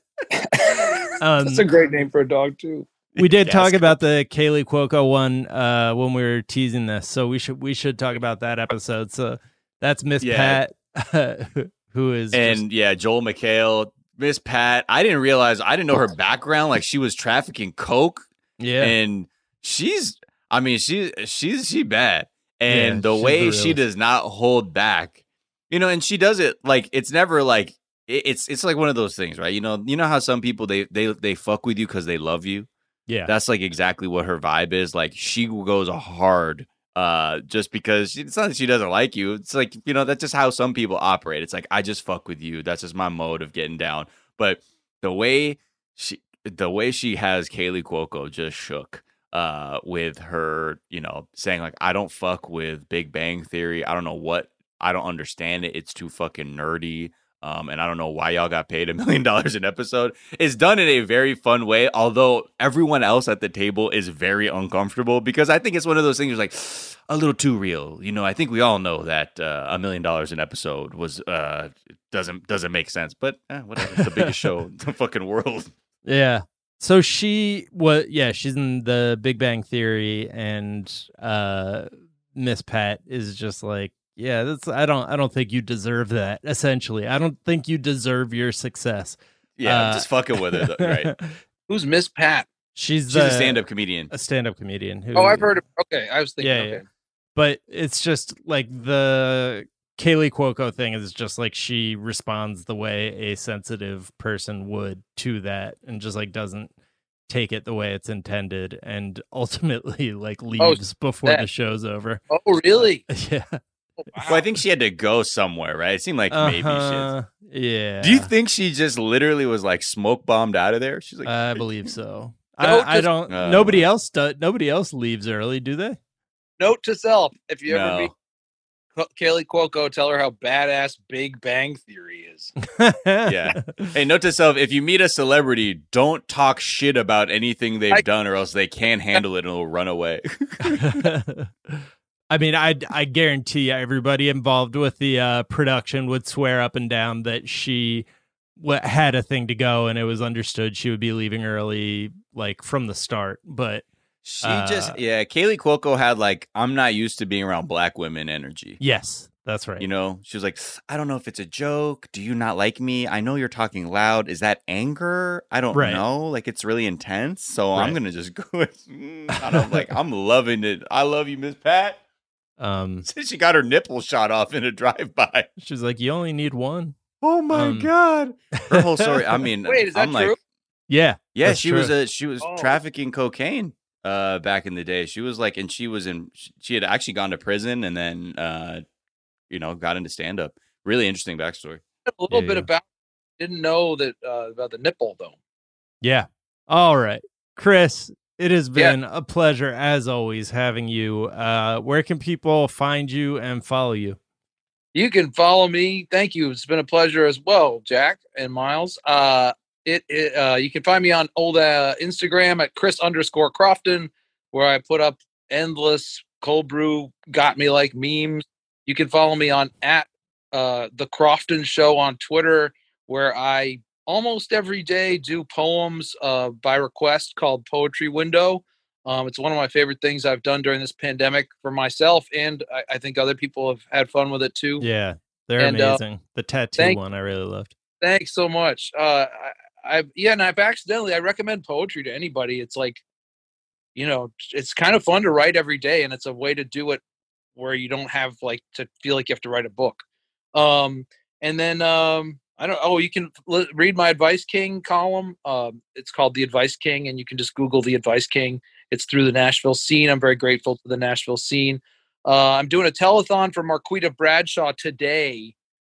Um, That's a great name for a dog too. We did Gas talk about the Kaylee Cuoco one uh, when we were teasing this, so we should we should talk about that episode. So that's Miss Yeah. Pat, who is And just, yeah, Joel McHale, Miss Pat. I didn't realize, I didn't know her background. Like she was trafficking coke, yeah, and she's, I mean, she she's she bad, and Yeah, the she's way the she realest. does not hold back, you know, and she does it like it's never like it- it's it's like one of those things, right? You know, you know how some people they they they fuck with you because they love you. yeah, That's like exactly what her vibe is. Like she goes hard uh just because she, it's not that she doesn't like you. It's like, you know, that's just how some people operate. It's like, I just fuck with you. That's just my mode of getting down. But the way she the way she has Kaylee Cuoco just shook uh with her, you know, saying like, I don't fuck with Big Bang Theory. I don't know what, I don't understand it. It's too fucking nerdy. Um, and I don't know why y'all got paid a million dollars an episode. It's done in a very fun way, although everyone else at the table is very uncomfortable because I think it's one of those things like a little too real. You know, I think we all know that uh, a million dollars an episode was uh, doesn't doesn't make sense, but eh, whatever. It's the biggest show in the fucking world. yeah. So she was, yeah, she's in the Big Bang Theory, and uh, Miss Pat is just like, yeah, that's I don't I don't think you deserve that. Essentially, I don't think you deserve your success. Yeah, Uh, just fucking with her, though, right? Who's Miss Pat? She's She's the, a stand-up comedian. a stand-up comedian. Who, Oh, I've heard of. Okay, I was thinking. Yeah, okay. yeah. But it's just like the Kaylee Cuoco thing is just like she responds the way a sensitive person would to that, and just like doesn't take it the way it's intended, and ultimately like leaves before that- the show's over. Oh, really? Yeah. Oh, wow. Well, I think she had to go somewhere, right? It seemed like maybe Uh-huh. shit. Yeah. Do you think she just literally was like smoke bombed out of there? She's like, I believe so. No, I, I just- don't. Uh, nobody else does. Nobody else leaves early, do they? Note to self: if you ever No. meet K- Kaylee Cuoco, tell her how badass Big Bang Theory is. Yeah. Hey, note to self: if you meet a celebrity, don't talk shit about anything they've I- done, or else they can't handle it and will run away. I mean, I I guarantee you everybody involved with the uh, production would swear up and down that she w- had a thing to go, and it was understood she would be leaving early, like from the start. But She Uh, just, yeah, Kaylee Cuoco had like, I'm not used to being around black women energy. yes, that's right. You know, she was like, I don't know if it's a joke. Do you not like me? I know you're talking loud. Is that anger? I don't Right. know. Like, it's really intense. So I'm Right. going to just go with, mm, I don't like, I'm loving it. I love you, Miss Pat. um, She got her nipple shot off in a drive-by. she's like, you only need one. Oh my Um, God. Her whole story. I mean, Wait, is that I'm like, true? Yeah, yeah, that's she was true. a, she was Oh. trafficking cocaine uh back in the day. She was like, and she was in, she had actually gone to prison and then, uh, you know, got into stand-up. Really interesting backstory. A little Yeah, bit yeah. about. Didn't know that uh, about the nipple though. Yeah. All right, Chris. It has Yeah. been a pleasure as always having you. Uh, where can people find you and follow you? You can follow me. Thank you. It's been a pleasure as well, Jack and Miles. Uh, it, it uh, you can find me on old uh, Instagram at Chris underscore Crofton, where I put up endless cold brew got me like memes. You can follow me on at uh, the Crofton Show on Twitter, where I almost every day do poems uh, by request called Poetry Window. Um, it's one of my favorite things I've done during this pandemic for myself, and I, I think other people have had fun with it too. Yeah, they're And, uh, amazing. The tattoo thank- one I really loved. Thanks so much. Uh, I, I've yeah, and I've accidentally I recommend poetry to anybody. It's like, you know, it's kind of fun to write every day, and it's a way to do it where you don't have like to feel like you have to write a book. Um, and then um, I don't. Oh, you can l- read my Advice King column. Um, it's called The Advice King, and you can just Google The Advice King. It's through the Nashville scene. I'm very grateful to the Nashville scene. Uh, I'm doing a telethon for Marquita Bradshaw today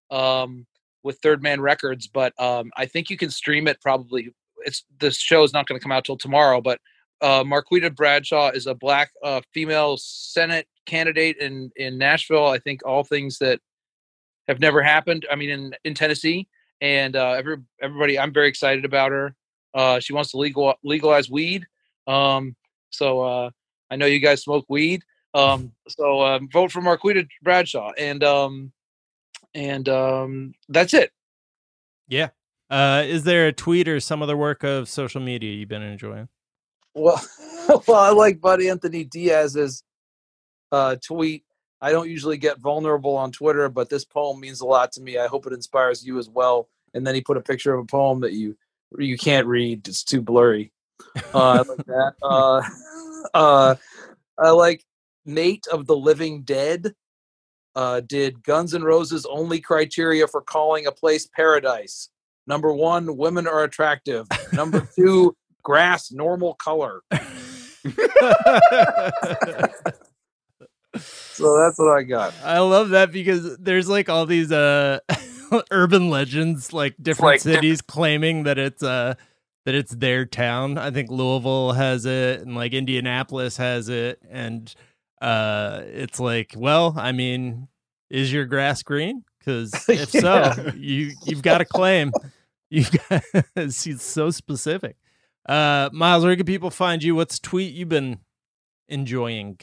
um, with Third Man Records, but um, I think you can stream it probably. It's this show is not going to come out till tomorrow, but uh, Marquita Bradshaw is a black uh, female Senate candidate in in Nashville. I think all things that have never happened. I mean, in in Tennessee. and uh, every everybody, I'm very excited about her. Uh, she wants to legal legalize weed. Um, so uh, I know you guys smoke weed. Um, so um, vote for Marquita Bradshaw, and um, and um, that's it. Yeah. Uh, is there a tweet or some other work of social media you've been enjoying? Well, well, I like Bud Anthony Diaz's uh, tweet. I don't usually get vulnerable on Twitter, but this poem means a lot to me. I hope it inspires you as well. And then he put a picture of a poem that you you can't read. It's too blurry. Uh, I like that. Uh, uh, I like Nate of the Living Dead. Uh, did Guns N' Roses only criteria for calling a place paradise? Number one, women are attractive. Number two, grass normal color. So that's what I got. I love that because there's like all these uh urban legends, like different like cities different... claiming that it's uh that it's their town. I think Louisville has it, and like Indianapolis has it, and uh it's like, well, I mean, is your grass green? Because if yeah. so, you you've got a claim. You've got it's so specific. Uh, Miles, where can people find you? What's a tweet you've been enjoying?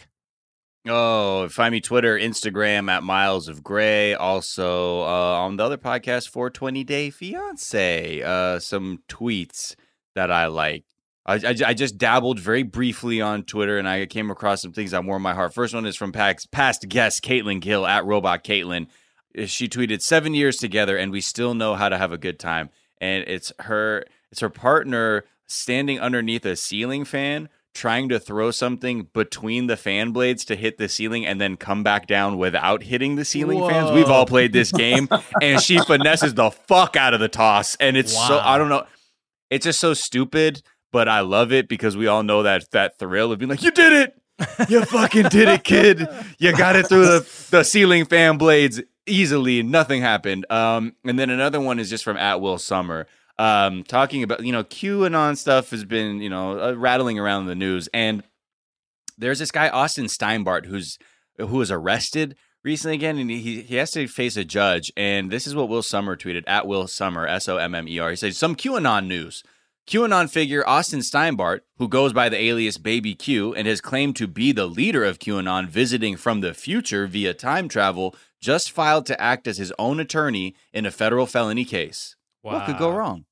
Oh, find me Twitter, Instagram at Miles of Gray. Also uh, on the other podcast, four twenty Day Fiance. Uh, some tweets that I like. I, I, I just dabbled very briefly on Twitter, and I came across some things that warmed my heart. First one is from past, past guest Caitlin Gill at Robot Caitlin. She tweeted, seven years together, and we still know how to have a good time. And it's her, it's her partner standing underneath a ceiling fan, trying to throw something between the fan blades to hit the ceiling and then come back down without hitting the ceiling Whoa. fans. We've all played this game, and she finesses the fuck out of the toss. And it's wow. so, I don't know, it's just so stupid, but I love it because we all know that that thrill of being like, you did it! You fucking did it, kid! You got it through the, the ceiling fan blades easily, nothing happened. Um, and then another one is just from at Will Summer. Um, talking about, you know, QAnon stuff has been, you know, uh, rattling around the news. And there's this guy, Austin Steinbart, who's who was arrested recently again, and he, he has to face a judge. And this is what Will Summer tweeted, at Will Summer, S O M M E R. He said, some QAnon news. QAnon figure Austin Steinbart, who goes by the alias Baby Q and has claimed to be the leader of QAnon visiting from the future via time travel, just filed to act as his own attorney in a federal felony case. Wow. What could go wrong?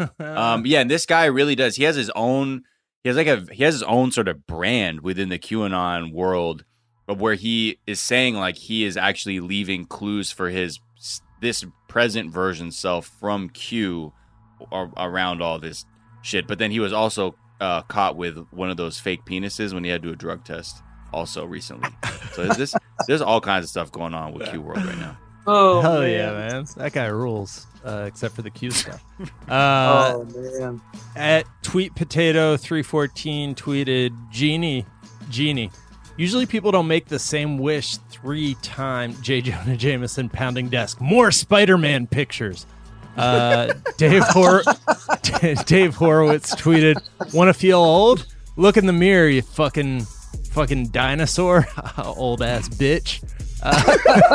um, yeah, and this guy really does. He has his own. He has like a. He has his own sort of brand within the QAnon world, of where he is saying like he is actually leaving clues for his this present version self from Q or, around all this shit. But then he was also uh, caught with one of those fake penises when he had to do a drug test. Also recently, so this there's all kinds of stuff going on with Q World right now. Oh hell man. yeah, man! That guy rules. Uh, except for the Q stuff. Uh, oh man! At Tweet Potato three fourteen tweeted Genie, Genie. Usually people don't make the same wish three times. J. Jonah Jameson pounding desk. More Spider-Man pictures. Uh, Dave Hor- Dave Horowitz tweeted, "Want to feel old? Look in the mirror, you fucking." Fucking dinosaur, old ass bitch. Uh,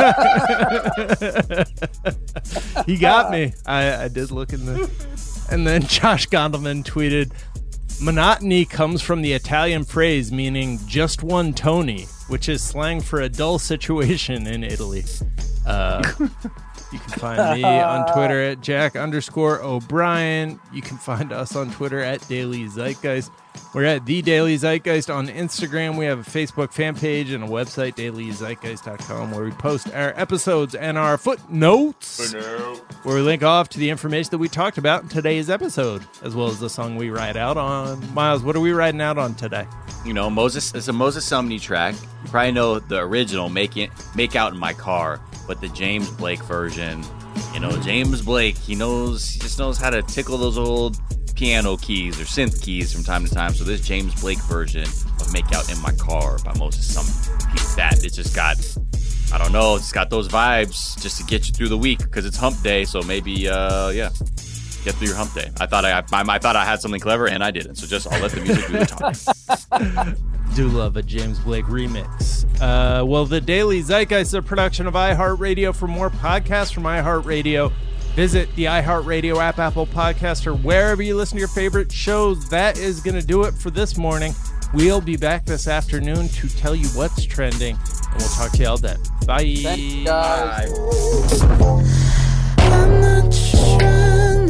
he got me. I, I did look in the. And then Josh Gondelman tweeted, monotony comes from the Italian phrase meaning just one Tony, which is slang for a dull situation in Italy. Uh, you can find me on Twitter at Jack underscore O'Brien. You can find us on Twitter at Daily Zeitgeist. We're at The Daily Zeitgeist on Instagram. We have a Facebook fan page and a website, daily zeitgeist dot com, where we post our episodes and our footnotes, Footnote. where we link off to the information that we talked about in today's episode, as well as the song we ride out on. Miles, what are we riding out on today? You know, Moses. It's a Moses Sumney track. You probably know the original, Make It, Make Out in My Car, but the James Blake version, you know, James Blake, he knows, he just knows how to tickle those old piano keys or synth keys from time to time. So this James Blake version of Make Out in My Car by Moses Sumney, that it's just got, I don't know, it's got those vibes just to get you through the week because it's hump day. So maybe, uh, yeah, get through your hump day. I thought I, I, I thought I had something clever and I didn't. So just I'll let the music do the talking. Do love a James Blake remix. Uh, well, the Daily Zeitgeist is a production of iHeartRadio. For more podcasts from iHeartRadio, Visit the iHeartRadio app, Apple Podcast, or wherever you listen to your favorite shows. That is going to do it for this morning. We'll be back this afternoon to tell you what's trending, and we'll talk to you all then. Bye. Thank you, guys. Bye. I'm not trending.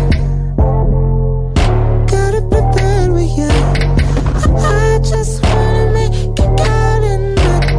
Gotta prepare with you. I just wanna make it out in the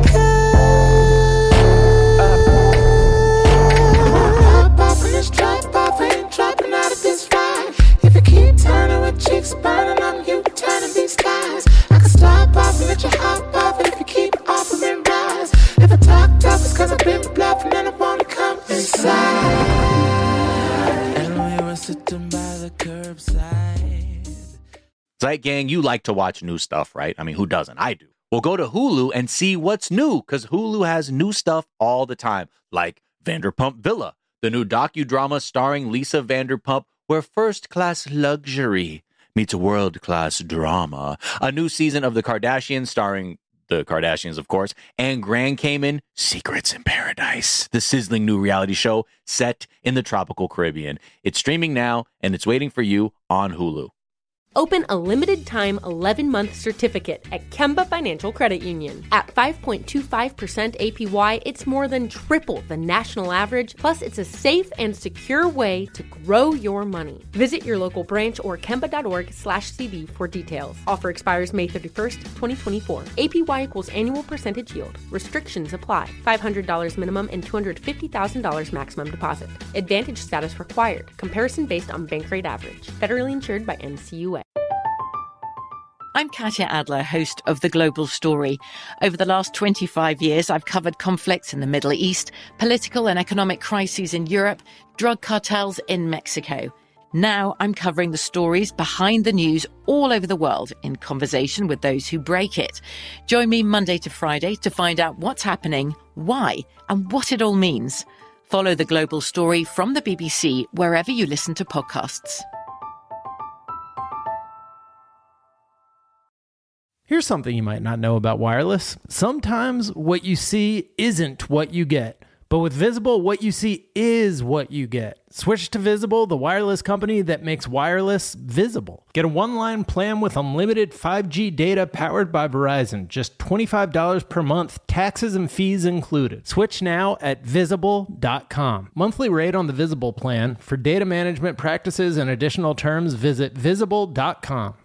car. Pop off in this trap, pop ain't dropping out of this ride. If you keep turning with cheeks burning, I'm you turning these skies. I can stop off and let you hop off if you keep offering rise. If I talk tough, it's cause I've been bluffing and I wanna come inside. And we were sitting by the curbside. Zeit Gang, you like to watch new stuff, right? I mean, who doesn't? I do. Well, go to Hulu and see what's new, because Hulu has new stuff all the time, like Vanderpump Villa, the new docudrama starring Lisa Vanderpump, where first-class luxury meets world-class drama. A new season of The Kardashians starring the Kardashians, of course, and Grand Cayman, Secrets in Paradise, the sizzling new reality show set in the tropical Caribbean. It's streaming now, and it's waiting for you on Hulu. Open a limited-time eleven-month certificate at Kemba Financial Credit Union. At five point two five percent A P Y, it's more than triple the national average, plus it's a safe and secure way to grow your money. Visit your local branch or kemba.org slash CD for details. Offer expires May thirty-first, twenty twenty-four. A P Y equals annual percentage yield. Restrictions apply. five hundred dollars minimum and two hundred fifty thousand dollars maximum deposit. Advantage status required. Comparison based on bank rate average. Federally insured by N C U A. I'm Katya Adler, host of The Global Story. Over the last twenty-five years, I've covered conflicts in the Middle East, political and economic crises in Europe, drug cartels in Mexico. Now I'm covering the stories behind the news all over the world in conversation with those who break it. Join me Monday to Friday to find out what's happening, why, and what it all means. Follow The Global Story from the B B C wherever you listen to podcasts. Here's something you might not know about wireless. Sometimes what you see isn't what you get. But with Visible, what you see is what you get. Switch to Visible, the wireless company that makes wireless visible. Get a one-line plan with unlimited five G data powered by Verizon. Just twenty-five dollars per month, taxes and fees included. Switch now at visible dot com. Monthly rate on the Visible plan. For data management practices and additional terms, visit visible dot com.